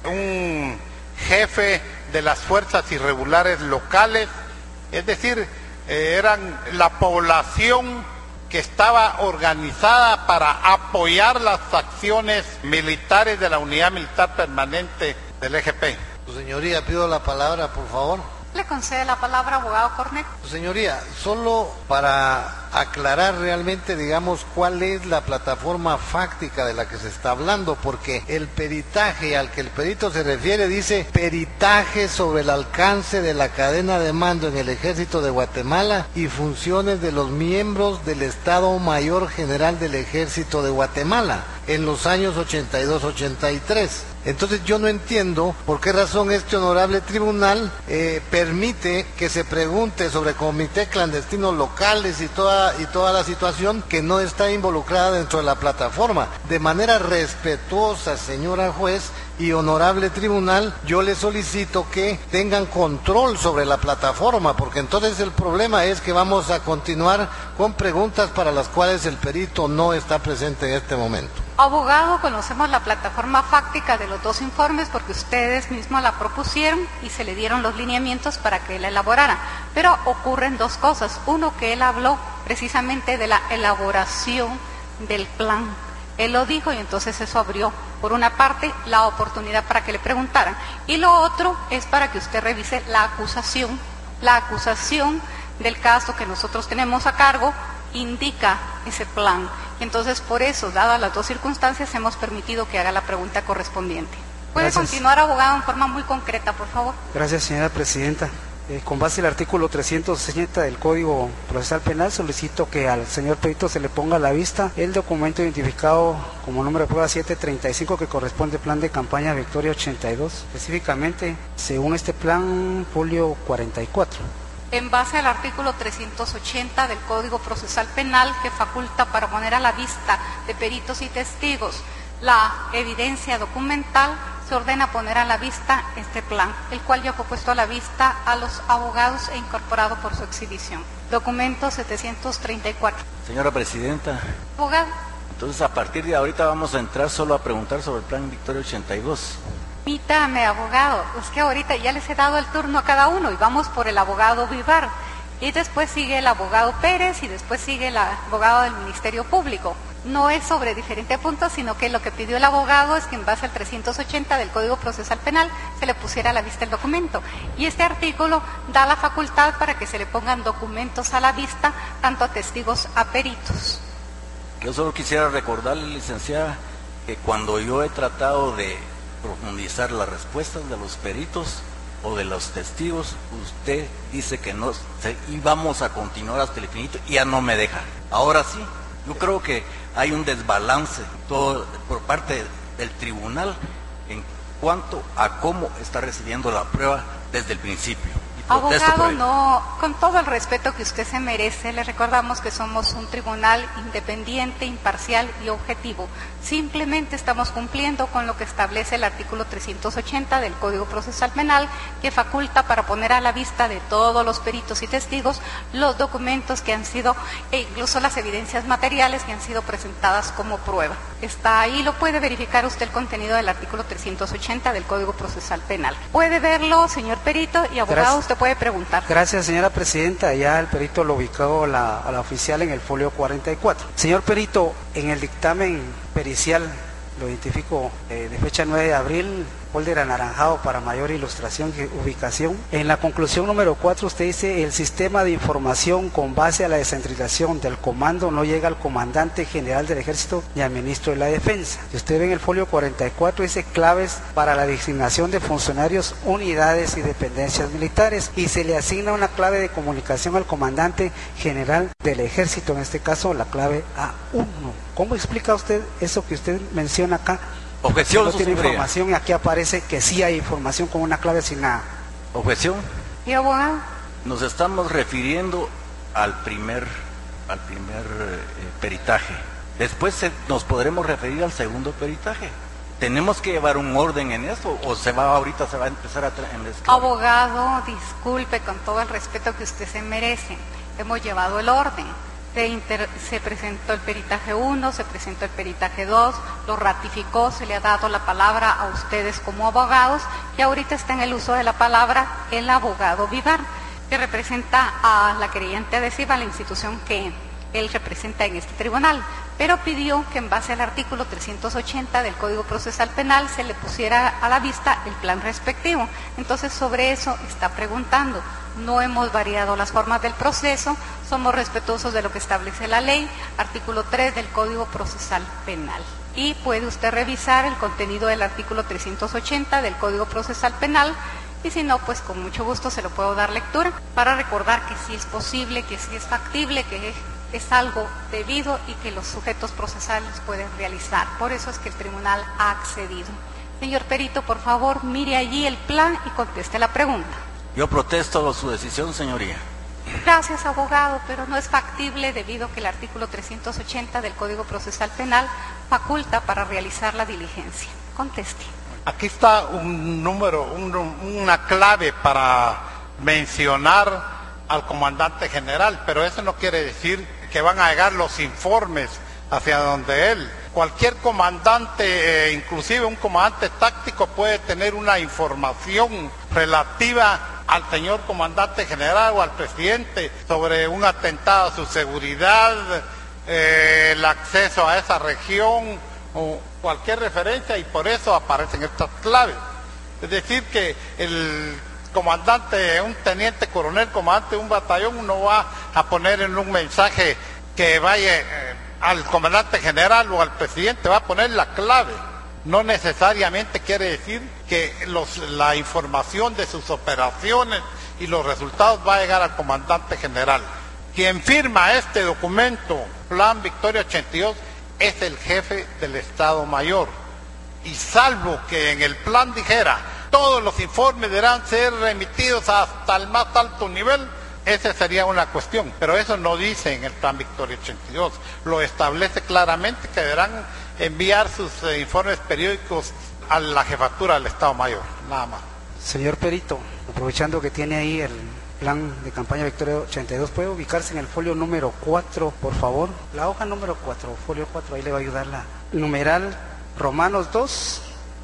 un jefe de las fuerzas irregulares locales, es decir, eh, eran la población que estaba organizada para apoyar las acciones militares de la Unidad Militar Permanente del E G P. Su señoría, pido la palabra, por favor. Le concede la palabra, abogado Cornejo. Su señoría, solo para aclarar realmente, digamos, cuál es la plataforma fáctica de la que se está hablando, porque el peritaje al que el perito se refiere dice peritaje sobre el alcance de la cadena de mando en el Ejército de Guatemala y funciones de los miembros del Estado Mayor General del Ejército de Guatemala en los años ochenta y dos ochenta y tres. Entonces yo no entiendo por qué razón este honorable tribunal eh, permite que se pregunte sobre comités clandestinos locales y toda, y toda la situación que no está involucrada dentro de la plataforma. De manera respetuosa, señora juez y honorable tribunal, yo le solicito que tengan control sobre la plataforma, porque entonces el problema es que vamos a continuar con preguntas para las cuales el perito no está presente en este momento. Abogado, conocemos la plataforma fáctica de los dos informes porque ustedes mismos la propusieron y se le dieron los lineamientos para que él la elaborara. Pero ocurren dos cosas. Uno, que él habló precisamente de la elaboración del plan. Él lo dijo y entonces eso abrió, por una parte, la oportunidad para que le preguntaran. Y lo otro es para que usted revise la acusación. La acusación del caso que nosotros tenemos a cargo indica ese plan. Entonces, por eso, dadas las dos circunstancias, hemos permitido que haga la pregunta correspondiente. ¿Puede Gracias. continuar, abogado, en forma muy concreta, por favor? Gracias, señora presidenta. Eh, con base en el artículo trescientos sesenta del Código Procesal Penal, solicito que al señor perito se le ponga a la vista el documento identificado como número de prueba setecientos treinta y cinco que corresponde al plan de campaña Victoria ochenta y dos, específicamente, según este plan, folio cuarenta y cuatro. En base al artículo trescientos ochenta del Código Procesal Penal, que faculta para poner a la vista de peritos y testigos la evidencia documental, se ordena poner a la vista este plan, el cual ya fue puesto a la vista a los abogados e incorporado por su exhibición. Documento setecientos treinta y cuatro. Señora presidenta, Abogado. Entonces, a partir de ahorita vamos a entrar solo a preguntar sobre el Plan Victoria ochenta y dos. Permítame, abogado, es que ahorita ya les he dado el turno a cada uno y vamos por el abogado Vivar. Y después sigue el abogado Pérez y después sigue el abogado del Ministerio Público. No es sobre diferentes puntos, sino que lo que pidió el abogado es que en base al trescientos ochenta del Código Procesal Penal se le pusiera a la vista el documento. Y este artículo da la facultad para que se le pongan documentos a la vista, tanto a testigos a peritos. Yo solo quisiera recordarle, licenciada, que cuando yo he tratado de profundizar las respuestas de los peritos o de los testigos, usted dice que no, y vamos a continuar hasta el infinito, y ya no me deja. Ahora sí, yo creo que hay un desbalance todo por parte del tribunal en cuanto a cómo está recibiendo la prueba desde el principio. Abogado, no, con todo el respeto que usted se merece, le recordamos que somos un tribunal independiente, imparcial y objetivo. Simplemente estamos cumpliendo con lo que establece el artículo trescientos ochenta del Código Procesal Penal, que faculta para poner a la vista de todos los peritos y testigos los documentos que han sido, e incluso las evidencias materiales que han sido presentadas como prueba. Está ahí, lo puede verificar usted el contenido del artículo trescientos ochenta del Código Procesal Penal. Puede verlo, señor perito, y abogado, Gracias. Usted puede preguntar. Gracias, señora presidenta. Ya el perito lo ubicó la, a la oficial en el folio cuarenta y cuatro. Señor perito, en el dictamen pericial, lo identifico eh, de fecha nueve de abril, folder anaranjado para mayor ilustración y ubicación. En la conclusión número cuatro usted dice: el sistema de información con base a la descentralización del comando no llega al comandante general del ejército ni al ministro de la defensa. Si usted ve en el folio cuarenta y cuatro, dice claves para la designación de funcionarios, unidades y dependencias militares, y se le asigna una clave de comunicación al comandante general del ejército, en este caso la clave A uno. ¿Cómo explica usted eso que usted menciona acá? Objeción, no tiene información, y aquí aparece que sí hay información con una clave asignada. Objeción. ¿Y abogado? Nos estamos refiriendo al primer, al primer eh, peritaje. Después se, nos podremos referir al segundo peritaje. ¿Tenemos que llevar un orden en eso o se va ahorita se va a empezar a traer en la escala? Abogado, disculpe, con todo el respeto que usted se merece, hemos llevado el orden. Se, inter, se presentó el peritaje uno, se presentó el peritaje dos, lo ratificó, se le ha dado la palabra a ustedes como abogados, y ahorita está en el uso de la palabra el abogado Vivar, que representa a la querellante adhesiva, la institución que él representa en este tribunal, pero pidió que en base al artículo trescientos ochenta del Código Procesal Penal se le pusiera a la vista el plan respectivo. Entonces, sobre eso está preguntando. No hemos variado las formas del proceso, somos respetuosos de lo que establece la ley, artículo tres del Código Procesal Penal. Y puede usted revisar el contenido del artículo trescientos ochenta del Código Procesal Penal, y si no, pues con mucho gusto se lo puedo dar lectura, para recordar que sí es posible, que sí es factible, que es algo debido y que los sujetos procesales pueden realizar. Por eso es que el tribunal ha accedido. Señor perito, por favor, mire allí el plan y conteste la pregunta. Yo protesto su decisión, señoría. Gracias, abogado, pero no es factible debido a que el artículo trescientos ochenta del Código Procesal Penal faculta para realizar la diligencia. Conteste. Aquí está un número, un, una clave para mencionar al comandante general, pero eso no quiere decir que van a llegar los informes hacia donde él. Cualquier comandante, eh, inclusive un comandante táctico, puede tener una información relativa al señor comandante general o al presidente sobre un atentado a su seguridad, eh, el acceso a esa región o cualquier referencia, y por eso aparecen estas claves. Es decir, que el comandante, un teniente coronel, comandante de un batallón, no va a poner en un mensaje que vaya eh, al comandante general o al presidente, va a poner la clave. No necesariamente quiere decir que los, la información de sus operaciones y los resultados va a llegar al comandante general. Quien firma este documento, Plan Victoria ochenta y dos, es el jefe del Estado Mayor. Y salvo que en el plan dijera todos los informes deberán ser remitidos hasta el más alto nivel, esa sería una cuestión, pero eso no dice en el Plan Victoria ochenta y dos, lo establece claramente que deberán enviar sus eh, informes periódicos a la jefatura del Estado Mayor, nada más. Señor perito, aprovechando que tiene ahí el, plan de campaña Victoria ochenta y dos. ¿Puede ubicarse en el folio número cuatro, por favor? La hoja número cuatro, folio cuatro, ahí le va a ayudar la numeral Romanos dos,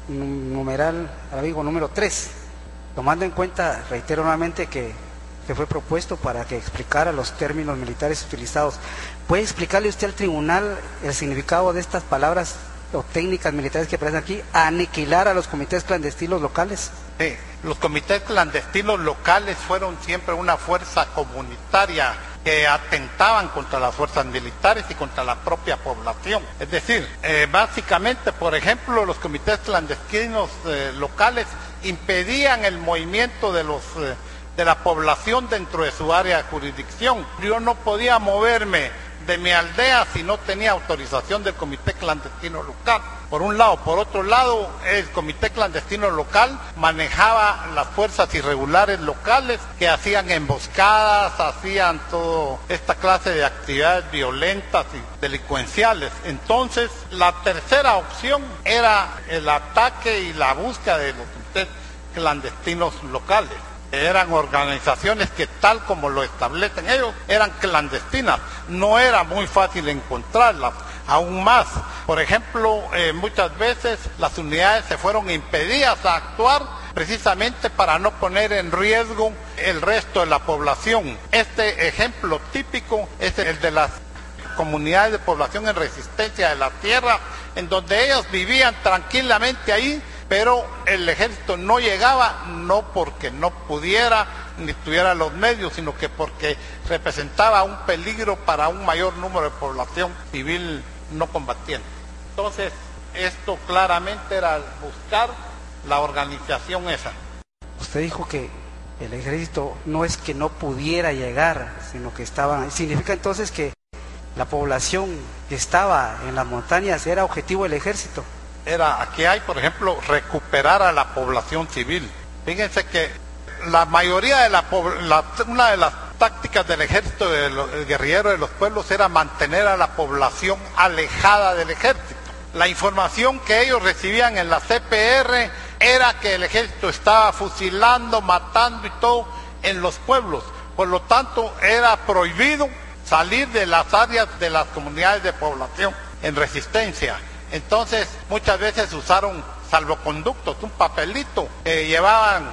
numeral arábigo número tres. Tomando en cuenta, reitero nuevamente que, que fue propuesto para que explicara los términos militares utilizados. ¿Puede explicarle usted al tribunal el significado de estas palabras o técnicas militares que aparecen aquí? Aniquilar a los comités clandestinos locales. Sí, los comités clandestinos locales fueron siempre una fuerza comunitaria que atentaban contra las fuerzas militares y contra la propia población. Es decir, eh, básicamente, por ejemplo, los comités clandestinos eh, locales impedían el movimiento de los eh, de la población dentro de su área de jurisdicción. Yo no podía moverme de mi aldea si no tenía autorización del comité clandestino local. Por un lado. Por otro lado, el comité clandestino local manejaba las fuerzas irregulares locales que hacían emboscadas, hacían toda esta clase de actividades violentas y delincuenciales. Entonces, la tercera opción era el ataque y la búsqueda de los comités clandestinos locales. Eran organizaciones que, tal como lo establecen ellos, eran clandestinas. No era muy fácil encontrarlas. Aún más, por ejemplo, eh, muchas veces las unidades se fueron impedidas a actuar precisamente para no poner en riesgo el resto de la población. Este ejemplo típico es el de las comunidades de población en resistencia de la tierra, en donde ellos vivían tranquilamente ahí, pero el ejército no llegaba, no porque no pudiera ni tuviera los medios, sino que porque representaba un peligro para un mayor número de población civil no combatiente. Entonces, esto claramente era buscar la organización esa. Usted dijo que el ejército no es que no pudiera llegar, sino que estaba... ¿Significa entonces que la población que estaba en las montañas era objetivo del ejército? Era, aquí hay, por ejemplo, recuperar a la población civil. Fíjense que la mayoría de la, la una de las tácticas del ejército de los, el guerrillero de los pueblos era mantener a la población alejada del ejército. La información que ellos recibían en la C P R era que el ejército estaba fusilando, matando y todo en los pueblos. Por lo tanto, era prohibido salir de las áreas de las comunidades de población en resistencia. Entonces, muchas veces usaron salvoconductos, un papelito que llevaban,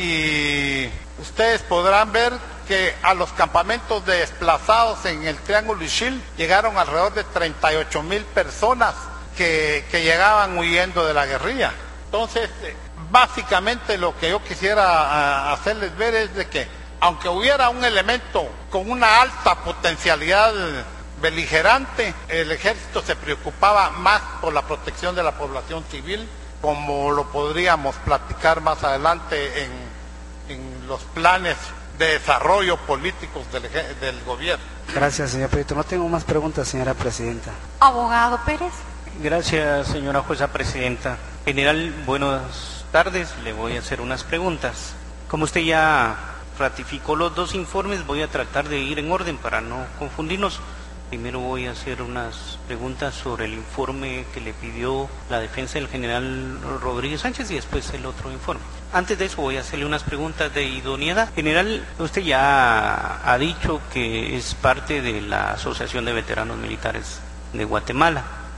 y ustedes podrán ver que a los campamentos de desplazados en el Triángulo Ixil llegaron alrededor de treinta y ocho mil personas que, que llegaban huyendo de la guerrilla. Entonces, básicamente lo que yo quisiera hacerles ver es de que, aunque hubiera un elemento con una alta potencialidad beligerante, el ejército se preocupaba más por la protección de la población civil, como lo podríamos platicar más adelante en, en los planes de desarrollo políticos del, del gobierno. Gracias, señor Perito. No tengo más preguntas, señora presidenta. Abogado Pérez. Gracias, señora jueza presidenta. General, buenas tardes. Le voy a hacer unas preguntas. Como usted ya ratificó los dos informes, voy a tratar de ir en orden para no confundirnos. Primero voy a hacer unas preguntas sobre el informe que le pidió la defensa del general Rodríguez Sánchez y después el otro informe. Antes de eso voy a hacerle unas preguntas de idoneidad. General, usted ya ha dicho que es parte de la Asociación de Veteranos Militares de Guatemala.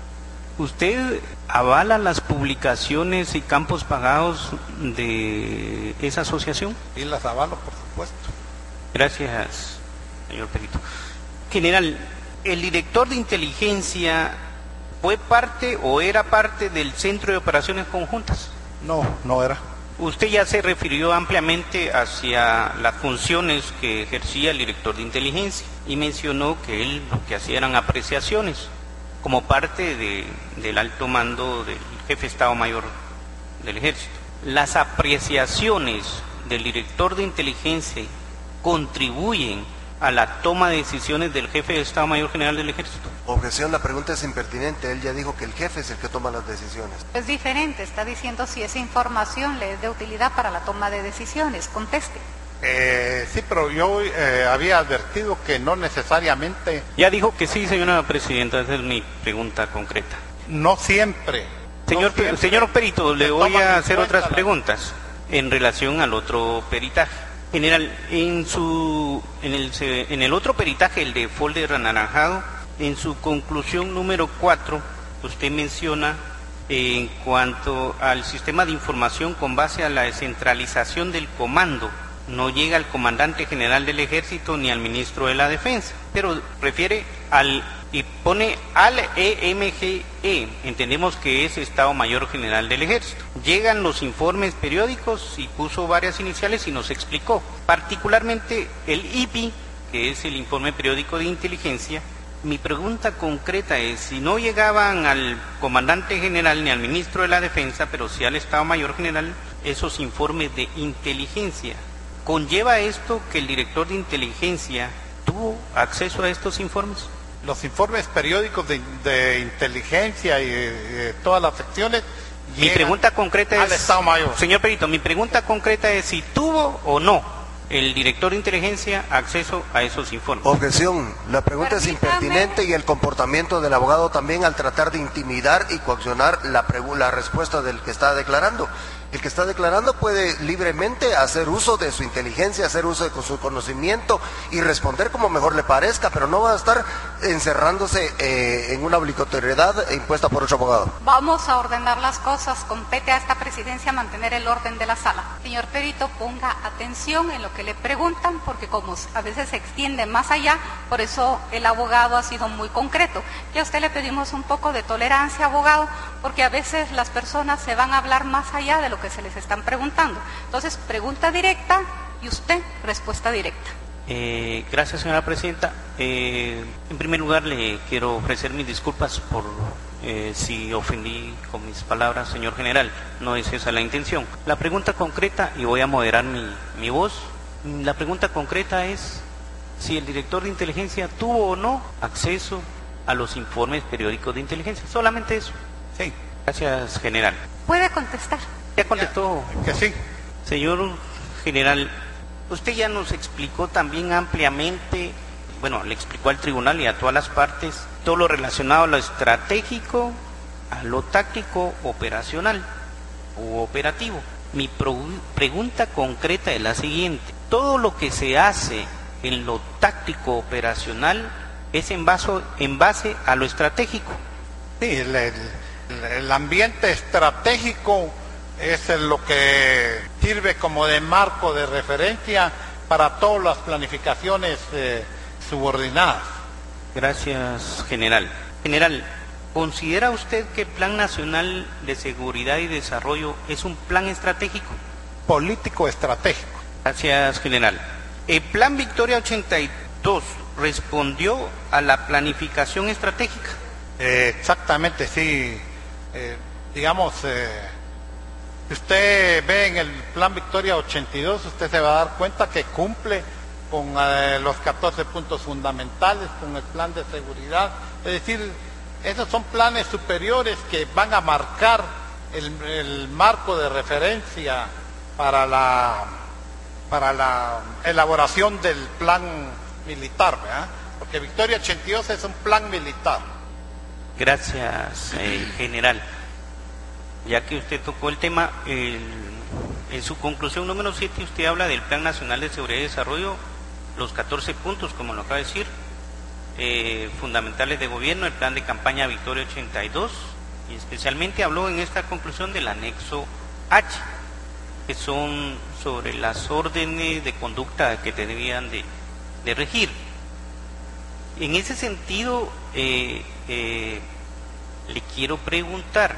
¿Usted avala las publicaciones y campos pagados de esa asociación? Sí, las avalo, por supuesto. Gracias, señor Perito. General, ¿el director de inteligencia fue parte o era parte del Centro de Operaciones Conjuntas? No, no era. Usted ya se refirió ampliamente hacia las funciones que ejercía el director de inteligencia y mencionó que él lo que hacía eran apreciaciones como parte de, del alto mando del jefe de Estado Mayor del Ejército. ¿Las apreciaciones del director de inteligencia contribuyen a la toma de decisiones del jefe de Estado Mayor General del Ejército? Objeción, la pregunta es impertinente. Él ya dijo que el jefe es el que toma las decisiones. Es diferente, está diciendo si esa información le es de utilidad para la toma de decisiones. Conteste. Eh, sí, pero yo eh, había advertido que no necesariamente... Ya dijo que sí, señora presidenta, esa es mi pregunta concreta. No siempre. Señor, no siempre señor Perito, le voy a hacer otras la... preguntas en relación al otro peritaje. General, en su en el en el otro peritaje, el de folder anaranjado, en su conclusión número cuatro, usted menciona eh, en cuanto al sistema de información con base a la descentralización del comando, no llega al comandante general del ejército ni al ministro de la defensa, pero refiere al y pone al E M G E, entendemos que es Estado Mayor General del Ejército. Llegan los informes periódicos y puso varias iniciales y nos explicó, particularmente el I P I, que es el informe periódico de inteligencia. Mi pregunta concreta es, si no llegaban al comandante general ni al ministro de la defensa, pero sí al Estado Mayor General, esos informes de inteligencia, ¿conlleva esto que el director de inteligencia tuvo acceso a estos informes? Los informes periódicos de, de inteligencia y eh, todas las secciones. Mi pregunta concreta es, al Estado Mayor. Señor Perito, mi pregunta concreta es si tuvo o no el director de inteligencia acceso a esos informes. Objeción. La pregunta Permítame. es impertinente y el comportamiento del abogado también al tratar de intimidar y coaccionar la, la respuesta del que está declarando. El que está declarando puede libremente hacer uso de su inteligencia, hacer uso de su conocimiento y responder como mejor le parezca, pero no va a estar encerrándose eh, en una obligatoriedad impuesta por otro abogado. Vamos a ordenar las cosas. Compete a esta presidencia mantener el orden de la sala. Señor Perito, ponga atención en lo que le preguntan, porque como a veces se extiende más allá, por eso el abogado ha sido muy concreto. Y a usted le pedimos un poco de tolerancia, abogado, porque a veces las personas se van a hablar más allá de lo que se les están preguntando. Entonces, pregunta directa y usted, respuesta directa. Eh, gracias, señora presidenta. Eh, en primer lugar, le quiero ofrecer mis disculpas por eh, si ofendí con mis palabras, señor general. No es esa la intención. La pregunta concreta, y voy a moderar mi, mi voz, la pregunta concreta es si el director de inteligencia tuvo o no acceso a los informes periódicos de inteligencia. Solamente eso. Sí. Gracias, general. ¿Puede contestar? Ya contestó. Que sí. Señor general, usted ya nos explicó también ampliamente, bueno, le explicó al tribunal y a todas las partes, todo lo relacionado a lo estratégico, a lo táctico, operacional o operativo. Mi pro- pregunta concreta es la siguiente: todo lo que se hace en lo táctico operacional es en base, en base a lo estratégico. Sí, el, el, el ambiente estratégico es lo que sirve como de marco de referencia para todas las planificaciones eh, subordinadas. Gracias, general. General, ¿considera usted que el Plan Nacional de Seguridad y Desarrollo es un plan estratégico? Político estratégico. Gracias, general. ¿El Plan Victoria ochenta y dos respondió a la planificación estratégica? Eh, exactamente, sí. Eh, digamos, eh, si usted ve en el Plan Victoria ochenta y dos, usted se va a dar cuenta que cumple con eh, los catorce puntos fundamentales, con el plan de seguridad. Es decir, esos son planes superiores que van a marcar el, el marco de referencia para la, para la elaboración del plan militar, ¿verdad? Porque Victoria ochenta y dos es un plan militar. Gracias, eh, general. Ya que usted tocó el tema, el, en su conclusión número siete usted habla del Plan Nacional de Seguridad y Desarrollo, los catorce puntos, como lo acaba de decir, eh, fundamentales de gobierno, el plan de campaña Victoria ochenta y dos, y especialmente habló en esta conclusión del anexo H, que son sobre las órdenes de conducta que debían de, de regir. En ese sentido, eh, eh, le quiero preguntar,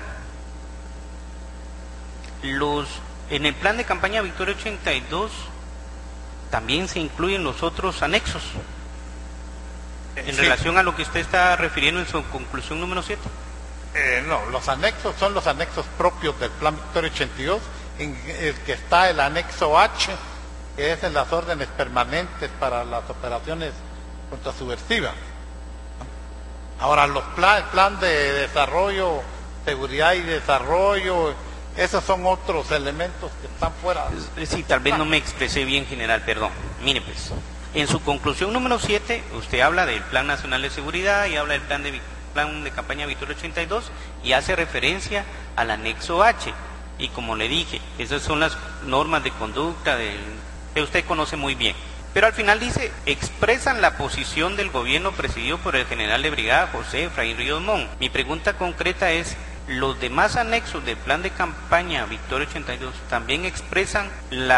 los en el plan de campaña Victoria ochenta y dos también se incluyen los otros anexos en Sí. relación a lo que usted está refiriendo en su conclusión número siete. Eh, no, los anexos son los anexos propios del Plan Victoria ochenta y dos, en el que está el anexo H, que es en las órdenes permanentes para las operaciones contrasubversivas. Ahora, los plan, plan de desarrollo, seguridad y desarrollo, esos son otros elementos que están fuera. Sí, tal vez no me expresé bien, general, perdón. Mire pues, en su conclusión número siete, usted habla del Plan Nacional de Seguridad y habla del plan de, plan de campaña Victoria ochenta y dos y hace referencia al anexo H. Y como le dije, esas son las normas de conducta del que usted conoce muy bien. Pero al final dice, expresan la posición del gobierno presidido por el general de brigada José Efraín Ríos Montt. Mi pregunta concreta es, ¿los demás anexos del plan de campaña Victoria ochenta y dos también expresan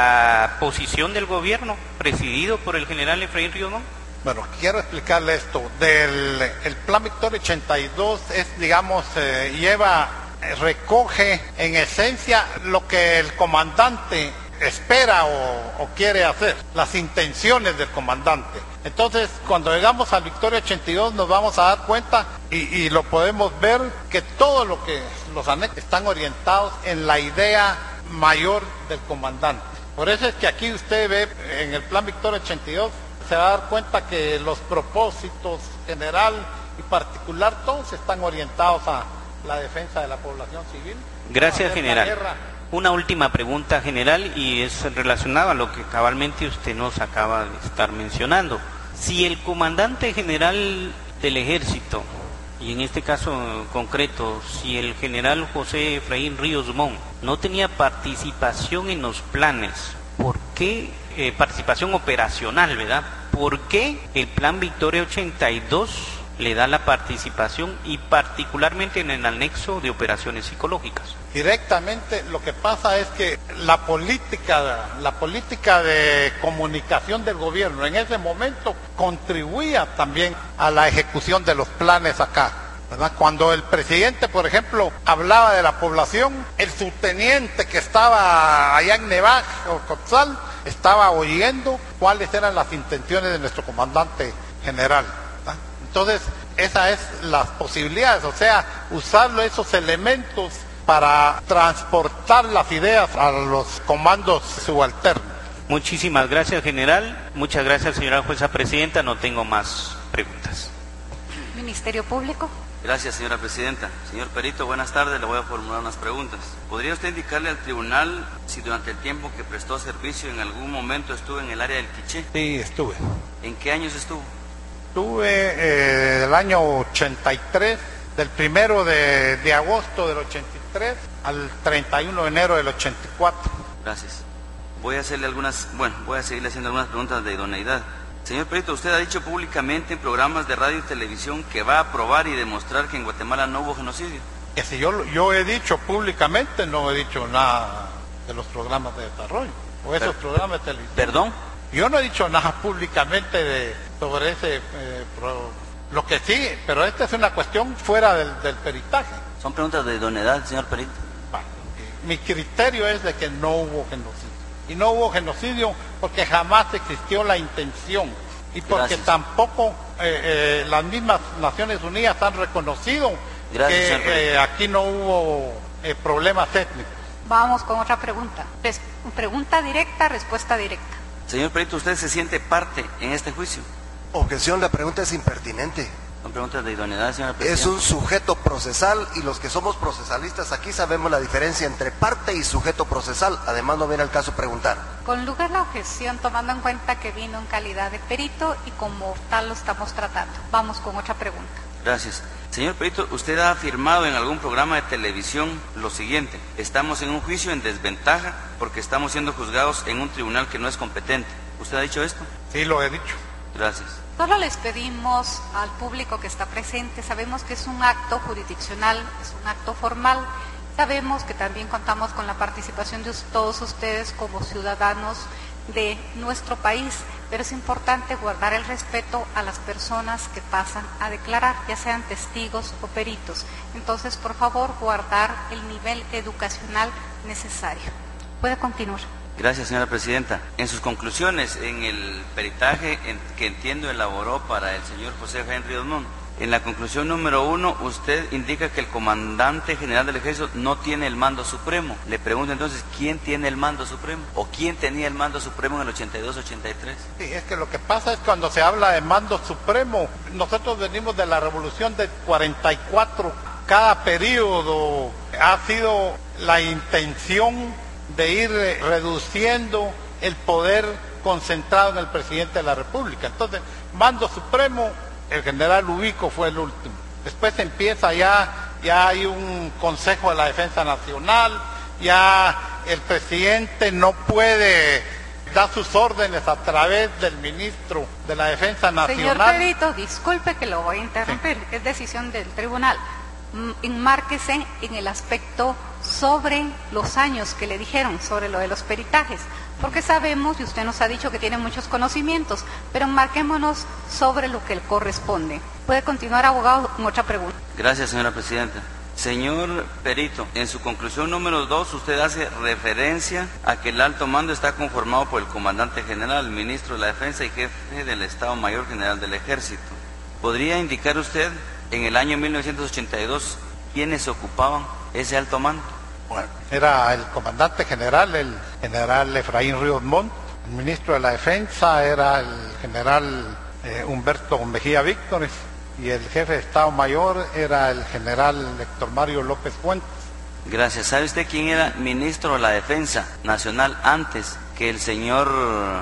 la posición del gobierno presidido por el general Efraín Ríos Montt? Bueno, quiero explicarle esto. Del el plan Victoria ochenta y dos es, digamos, eh, lleva, eh, recoge en esencia lo que el comandante espera o, o quiere hacer, las intenciones del comandante. Entonces, cuando llegamos al Victoria ochenta y dos nos vamos a dar cuenta y, y lo podemos ver que todo lo que los anexos están orientados en la idea mayor del comandante. Por eso es que aquí usted ve en el plan Victoria ochenta y dos se va a dar cuenta que los propósitos general y particular todos están orientados a la defensa de la población civil. Gracias, general. Una última pregunta, general, y es relacionada a lo que cabalmente usted nos acaba de estar mencionando. Si el comandante general del ejército, y en este caso concreto, si el general José Efraín Ríos Montt no tenía participación en los planes, ¿por qué eh, participación operacional, verdad? ¿Por qué el plan Victoria ochenta y dos le da la participación y particularmente en el anexo de operaciones psicológicas? Directamente lo que pasa es que la política, la política de comunicación del gobierno en ese momento contribuía también a la ejecución de los planes acá, ¿verdad? Cuando el presidente, por ejemplo, hablaba de la población, el subteniente que estaba allá en Nevaj o Cotzal estaba oyendo cuáles eran las intenciones de nuestro comandante general, ¿verdad? Entonces, esas son las posibilidades, o sea, usar esos elementos para transportar las ideas a los comandos subalternos. Muchísimas gracias, general. Muchas gracias, señora jueza presidenta. No tengo más preguntas. Ministerio Público. Gracias, señora presidenta. Señor perito, buenas tardes. Le voy a formular unas preguntas. ¿Podría usted indicarle al tribunal si durante el tiempo que prestó servicio en algún momento estuvo en el área del Quiché? Sí, estuve. ¿En qué años estuvo? Estuve eh, del año ochenta y tres, del primero de, de agosto del ochenta y tres al treinta y uno de enero del ochenta y cuatro. Gracias. Voy a hacerle algunas, bueno, voy a seguirle haciendo algunas preguntas de idoneidad. Señor perito, usted ha dicho públicamente en programas de radio y televisión que va a probar y demostrar que en Guatemala no hubo genocidio. Que si yo, yo he dicho públicamente, no he dicho nada de los programas de desarrollo o esos Per- programas de televisión. ¿Perdón? Yo no he dicho nada públicamente de, sobre ese, eh, pro, lo que sí, pero esta es una cuestión fuera del, del peritaje. Son preguntas de idoneidad, señor perito. Bueno, mi criterio es de que no hubo genocidio. Y no hubo genocidio porque jamás existió la intención. Y porque Gracias. tampoco eh, eh, las mismas Naciones Unidas han reconocido Gracias, señor que perito. eh, aquí no hubo eh, problemas étnicos. Vamos con otra pregunta. Res- pregunta directa, respuesta directa. Señor perito, ¿usted se siente parte en este juicio? Objeción, la pregunta es impertinente. Son preguntas de idoneidad, señora Es presidenta. un sujeto procesal y los que somos procesalistas aquí sabemos la diferencia entre parte y sujeto procesal. Además no viene al caso preguntar. Con lugar la objeción, tomando en cuenta que vino en calidad de perito y como tal lo estamos tratando. Vamos con otra pregunta. Gracias. Señor perito, usted ha afirmado en algún programa de televisión lo siguiente: estamos en un juicio en desventaja porque estamos siendo juzgados en un tribunal que no es competente. ¿Usted ha dicho esto? Sí, lo he dicho. Gracias. Solo les pedimos al público que está presente, sabemos que es un acto jurisdiccional, es un acto formal, sabemos que también contamos con la participación de todos ustedes como ciudadanos de nuestro país, pero es importante guardar el respeto a las personas que pasan a declarar, ya sean testigos o peritos. Entonces, por favor, guardar el nivel educacional necesario. Puede continuar. Gracias, señora presidenta. En sus conclusiones, en el peritaje en, que entiendo elaboró para el señor José Efraín Ríos Montt, en la conclusión número uno, usted indica que el comandante general del ejército no tiene el mando supremo. Le pregunto entonces, ¿quién tiene el mando supremo? ¿O quién tenía el mando supremo en el ochenta y dos ochenta y tres? Sí, es que lo que pasa es cuando se habla de mando supremo, nosotros venimos de la revolución del cuarenta y cuatro. Cada periodo ha sido la intención de ir reduciendo el poder concentrado en el presidente de la República. Entonces, mando supremo, el general Ubico fue el último. Después empieza ya, ya hay un Consejo de la Defensa Nacional, ya el presidente no puede da sus órdenes a través del ministro de la Defensa Nacional. Señor perito, disculpe que lo voy a interrumpir, sí. Es decisión del tribunal. Enmárquese en el aspecto sobre los años que le dijeron, sobre lo de los peritajes, porque sabemos, y usted nos ha dicho que tiene muchos conocimientos, pero enmarquémonos sobre lo que le corresponde. Puede continuar, abogado, con otra pregunta. Gracias, señora presidenta. Señor perito, en su conclusión número dos, usted hace referencia a que el alto mando está conformado por el comandante general, el ministro de la Defensa y jefe del Estado Mayor General del Ejército. ¿Podría indicar usted en el año mil novecientos ochenta y dos quiénes ocupaban ese alto mando? Bueno, era el comandante general, el general Efraín Ríos Montt. El ministro de la Defensa era el general eh, Humberto Mejía Víctores. Y el jefe de Estado Mayor era el general Héctor Mario López Fuentes. Gracias. ¿Sabe usted quién era ministro de la Defensa Nacional antes que el señor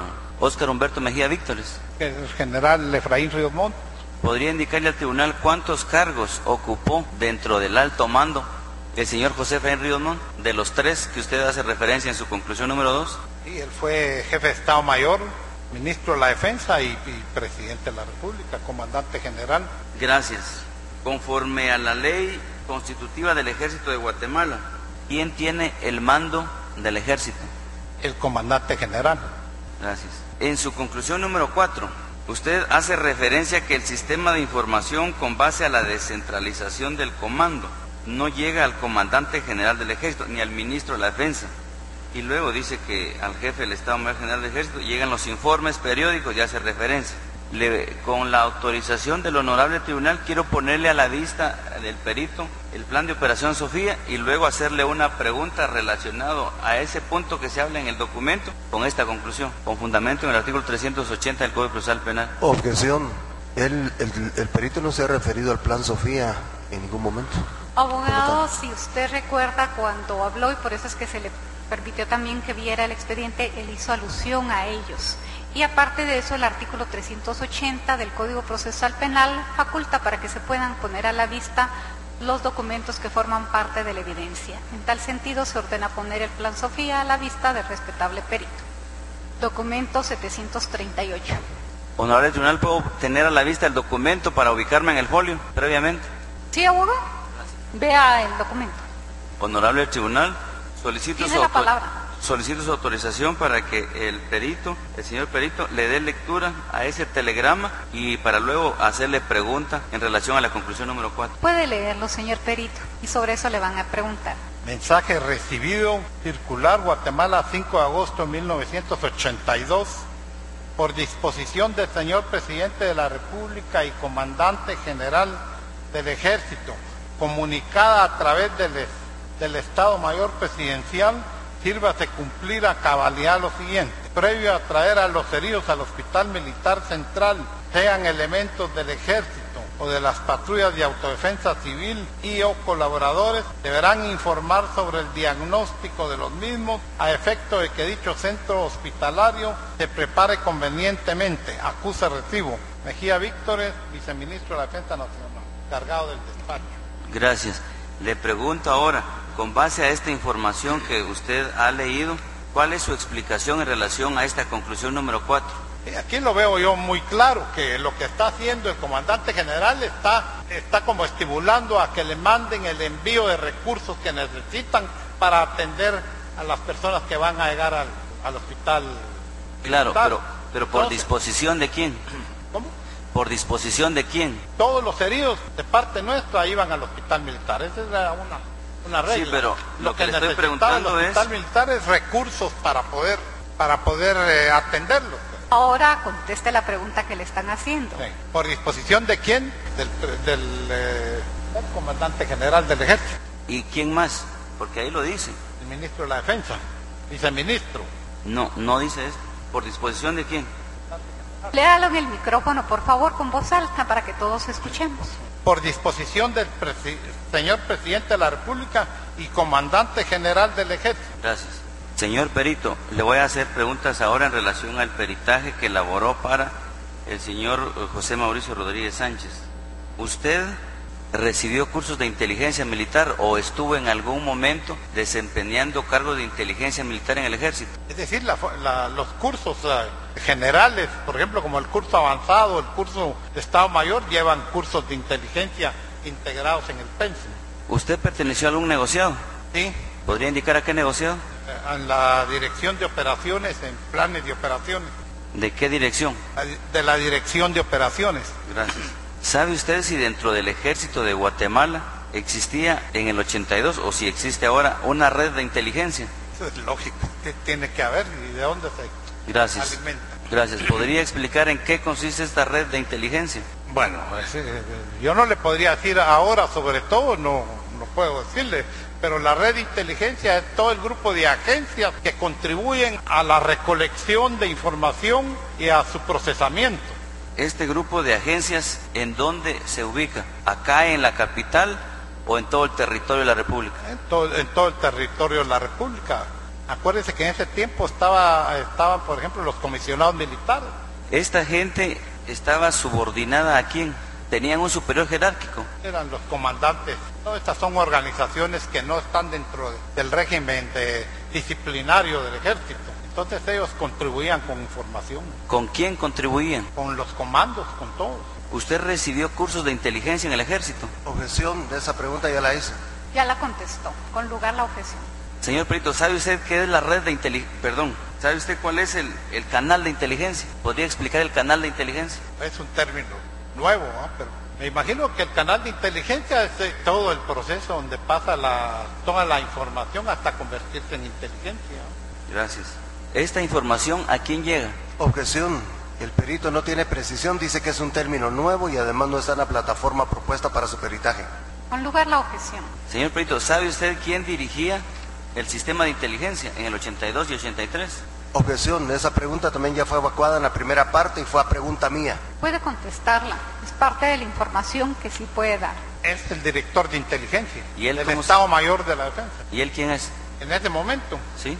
Óscar Humberto Mejía Víctores? El general Efraín Ríos Montt. ¿Podría indicarle al tribunal cuántos cargos ocupó dentro del alto mando el señor José Efraín Ríos Montt, de los tres que usted hace referencia en su conclusión número dos? Sí, él fue jefe de Estado Mayor, ministro de la Defensa y, y presidente de la República, comandante general. Gracias. Conforme a la ley constitutiva del Ejército de Guatemala, ¿quién tiene el mando del Ejército? El comandante general. Gracias. En su conclusión número cuatro, usted hace referencia a que el sistema de información con base a la descentralización del comando no llega al comandante general del Ejército ni al ministro de la Defensa. Y luego dice que al jefe del Estado Mayor General del Ejército llegan los informes periódicos y hace referencia. Le, con la autorización del honorable tribunal, quiero ponerle a la vista del perito el plan de operación Sofía y luego hacerle una pregunta relacionada a ese punto que se habla en el documento con esta conclusión, con fundamento en el artículo trescientos ochenta del Código Procesal Penal. Objeción. El, el, el perito no se ha referido al plan Sofía en ningún momento. Abogado, si usted recuerda cuando habló, y por eso es que se le permitió también que viera el expediente, él hizo alusión a ellos. Y aparte de eso, el artículo trescientos ochenta del Código Procesal Penal faculta para que se puedan poner a la vista los documentos que forman parte de la evidencia. En tal sentido, se ordena poner el plan Sofía a la vista del respetable perito. Documento setecientos treinta y ocho. Honorable tribunal, ¿puedo tener a la vista el documento para ubicarme en el folio previamente? Sí, abogado. Vea el documento. Honorable tribunal, solicito Tiene su, la autor... palabra. solicito su autorización para que el perito, el señor perito, le dé lectura a ese telegrama y para luego hacerle pregunta en relación a la conclusión número cuatro. Puede leerlo, señor perito, y sobre eso le van a preguntar. Mensaje recibido, circular Guatemala, cinco de agosto de mil novecientos ochenta y dos, por disposición del señor presidente de la República y comandante general del Ejército, comunicada a través del, del Estado Mayor Presidencial, sírvase cumplir a cabalidad lo siguiente. Previo a traer a los heridos al Hospital Militar Central, sean elementos del Ejército o de las patrullas de autodefensa civil y o colaboradores, deberán informar sobre el diagnóstico de los mismos a efecto de que dicho centro hospitalario se prepare convenientemente. Acusa recibo. Mejía Víctores, viceministro de la Defensa Nacional, cargado del despacho. Gracias. Le pregunto ahora, con base a esta información que usted ha leído, ¿cuál es su explicación en relación a esta conclusión número cuatro? Aquí lo veo yo muy claro, que lo que está haciendo el comandante general está, está como estimulando a que le manden el envío de recursos que necesitan para atender a las personas que van a llegar al, al hospital. Claro, militar. pero, pero ¿por Entonces, disposición de quién? ¿Cómo? ¿Por disposición de quién? Todos los heridos de parte nuestra iban al hospital militar. Esa era una, una regla. Sí, pero lo, lo que, que, le estoy necesitaba preguntando el hospital es... militar es recursos para poder, para poder eh, atenderlos. Ahora conteste la pregunta que le están haciendo. Sí. ¿Por disposición de quién? Del, del, eh, del comandante general del Ejército. ¿Y quién más? Porque ahí lo dice. El ministro de la Defensa, viceministro. No, no dice esto. ¿Por disposición de quién? Léalo en el micrófono, por favor, con voz alta para que todos escuchemos. Por disposición del presi señor presidente de la República y comandante general del Ejército. Gracias. Señor perito, le voy a hacer preguntas ahora en relación al peritaje que elaboró para el señor José Mauricio Rodríguez Sánchez. Usted recibió cursos de inteligencia militar o estuvo en algún momento desempeñando cargos de inteligencia militar en el ejército. Es decir, la, la, los cursos uh, generales, por ejemplo, como el curso avanzado, el curso de Estado Mayor, llevan cursos de inteligencia integrados en el pensum. ¿Usted perteneció a algún negociado? Sí. ¿Podría indicar a qué negociado? En la dirección de operaciones, en planes de operaciones. ¿De qué dirección? De la dirección de operaciones. Gracias. ¿Sabe usted si dentro del ejército de Guatemala existía en el ochenta y dos o si existe ahora una red de inteligencia? Eso es lógico, que tiene que haber y de dónde se Gracias. alimenta. Gracias. ¿Podría explicar en qué consiste esta red de inteligencia? Bueno, es, eh, yo no le podría decir ahora, sobre todo, no, no puedo decirle, pero la red de inteligencia es todo el grupo de agencias que contribuyen a la recolección de información y a su procesamiento. ¿Este grupo de agencias en dónde se ubica? ¿Acá en la capital o en todo el territorio de la República? En todo, en todo el territorio de la República. Acuérdense que en ese tiempo estaba, estaban, por ejemplo, los comisionados militares. ¿Esta gente estaba subordinada a quién? ¿Tenían un superior jerárquico? Eran los comandantes. Todas estas son organizaciones que no están dentro del régimen de, disciplinario del ejército. Entonces ellos contribuían con información. ¿Con quién contribuían? Con los comandos, con todos. ¿Usted recibió cursos de inteligencia en el ejército? Objeción de esa pregunta ya la hice. Ya la contestó, con lugar la objeción. Señor Perito, ¿sabe usted qué es la red de inteligencia? Perdón, ¿sabe usted cuál es el, el canal de inteligencia? ¿Podría explicar el canal de inteligencia? Es un término nuevo, ¿no? Pero me imagino que el canal de inteligencia es eh, todo el proceso donde pasa la, toda la información hasta convertirse en inteligencia, ¿no? Gracias. ¿Esta información a quién llega? Objeción. El perito no tiene precisión, dice que es un término nuevo y además no está en la plataforma propuesta para su peritaje. Con lugar la objeción. Señor Perito, ¿sabe usted quién dirigía el sistema de inteligencia en el ochenta y dos y ochenta y tres? Objeción. Esa pregunta también ya fue evacuada en la primera parte y fue a pregunta mía. Puede contestarla. Es parte de la información que sí puede dar. Es el director de inteligencia. ¿Y él del cómo Estado se... Mayor de la Defensa. ¿Y él quién es? En ese momento, ¿Sí?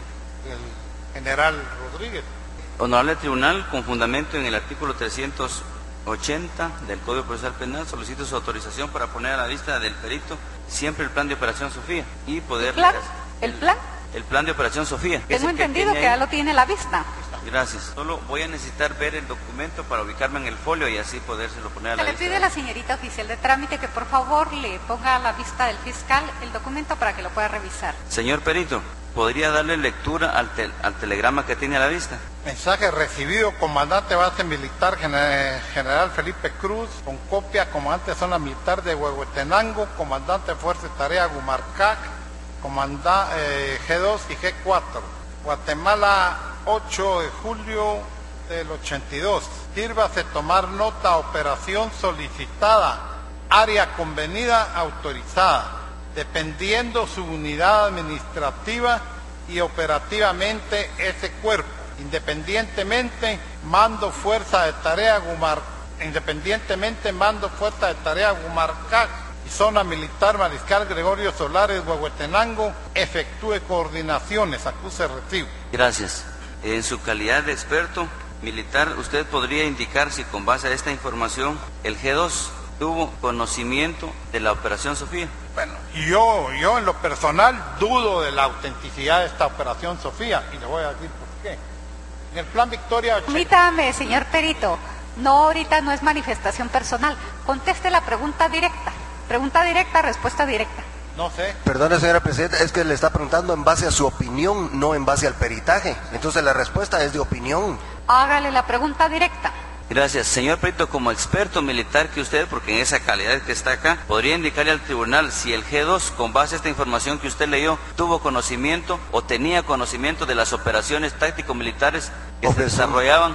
el general Rodríguez. Honorable Tribunal, con fundamento en el artículo trescientos ochenta del Código Procesal Penal, solicito su autorización para poner a la vista del perito siempre el plan de operación Sofía y poder... ¿El plan? ¿El plan? El plan de operación Sofía. Tengo entendido que ya lo tiene a la vista. Gracias. Solo voy a necesitar ver el documento para ubicarme en el folio y así podérselo poner a la Se le vista. pide a la señorita oficial de trámite que por favor le ponga a la vista del fiscal el documento para que lo pueda revisar. Señor perito, ¿podría darle lectura al, te al telegrama que tiene a la vista? Mensaje recibido, comandante base militar general, general Felipe Cruz, con copia, comandante zona militar de Huehuetenango, comandante fuerza de tarea Gumarcac, comandante eh, G dos y G cuatro, Guatemala, ocho de julio del ochenta y dos. Sírvase tomar nota, operación solicitada, área convenida autorizada, dependiendo su unidad administrativa y operativamente ese cuerpo. Independientemente, mando fuerza de tarea Gumar, independientemente mando fuerza de tarea Gumarcac y zona militar Mariscal Gregorio Solares, Huehuetenango, efectúe coordinaciones, acuse recibo. Gracias. En su calidad de experto militar, ¿usted podría indicar si con base a esta información el G dos tuvo conocimiento de la operación Sofía? Bueno, yo, yo en lo personal dudo de la autenticidad de esta operación Sofía y le voy a decir por qué. En el plan Victoria... Permítame, señor perito, no, ahorita no es manifestación personal. Conteste la pregunta directa. Pregunta directa, respuesta directa. No sé. Perdone, señora presidenta, es que le está preguntando en base a su opinión, no en base al peritaje. Entonces la respuesta es de opinión. Hágale la pregunta directa. Gracias. Señor perito, como experto militar que usted, porque en esa calidad que está acá, ¿podría indicarle al tribunal si el G dos, con base a esta información que usted leyó, tuvo conocimiento o tenía conocimiento de las operaciones táctico-militares que Objeción. se desarrollaban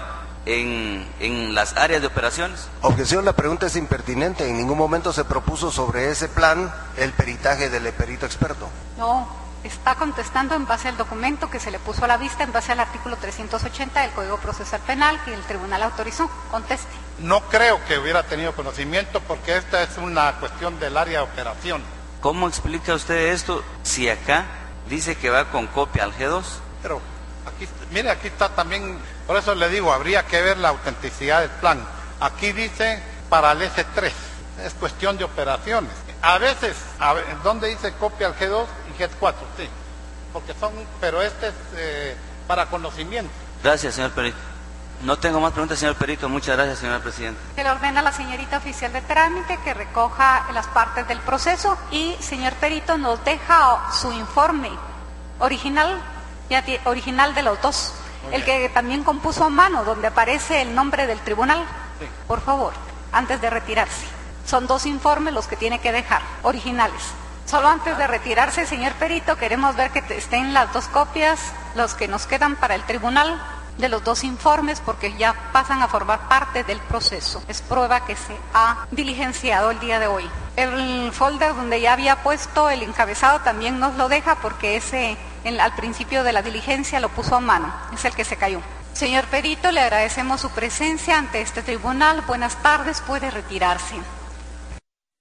en, en las áreas de operaciones? Objeción, la pregunta es impertinente. En ningún momento se propuso sobre ese plan el peritaje del perito experto. No, está contestando en base al documento que se le puso a la vista en base al artículo trescientos ochenta del Código Procesal Penal que el tribunal autorizó. Conteste. No creo que hubiera tenido conocimiento porque esta es una cuestión del área de operación. ¿Cómo explica usted esto si acá dice que va con copia al G dos? Pero aquí, mire, aquí está también, por eso le digo, habría que ver la autenticidad del plan. Aquí dice para el S tres, es cuestión de operaciones. A veces, a ver, ¿dónde dice copia al G dos y G cuatro? Sí, porque son, pero este es eh, para conocimiento. Gracias, señor perito. No tengo más preguntas, señor perito. Muchas gracias, señora presidenta. Se le ordena a la señorita oficial de trámite que recoja las partes del proceso y, señor perito, nos deja su informe original, ya tie- original de los dos. El que también compuso a mano, donde aparece el nombre del tribunal. Sí. Por favor, antes de retirarse. Son dos informes los que tiene que dejar, originales. Solo antes de retirarse, señor perito, queremos ver que te- estén las dos copias, los que nos quedan para el tribunal, de los dos informes, porque ya pasan a formar parte del proceso. Es prueba que se ha diligenciado el día de hoy. El folder donde ya había puesto el encabezado también nos lo deja, porque ese en- al principio de la diligencia lo puso a mano, es el que se cayó. Señor perito, le agradecemos su presencia ante este tribunal. Buenas tardes, puede retirarse.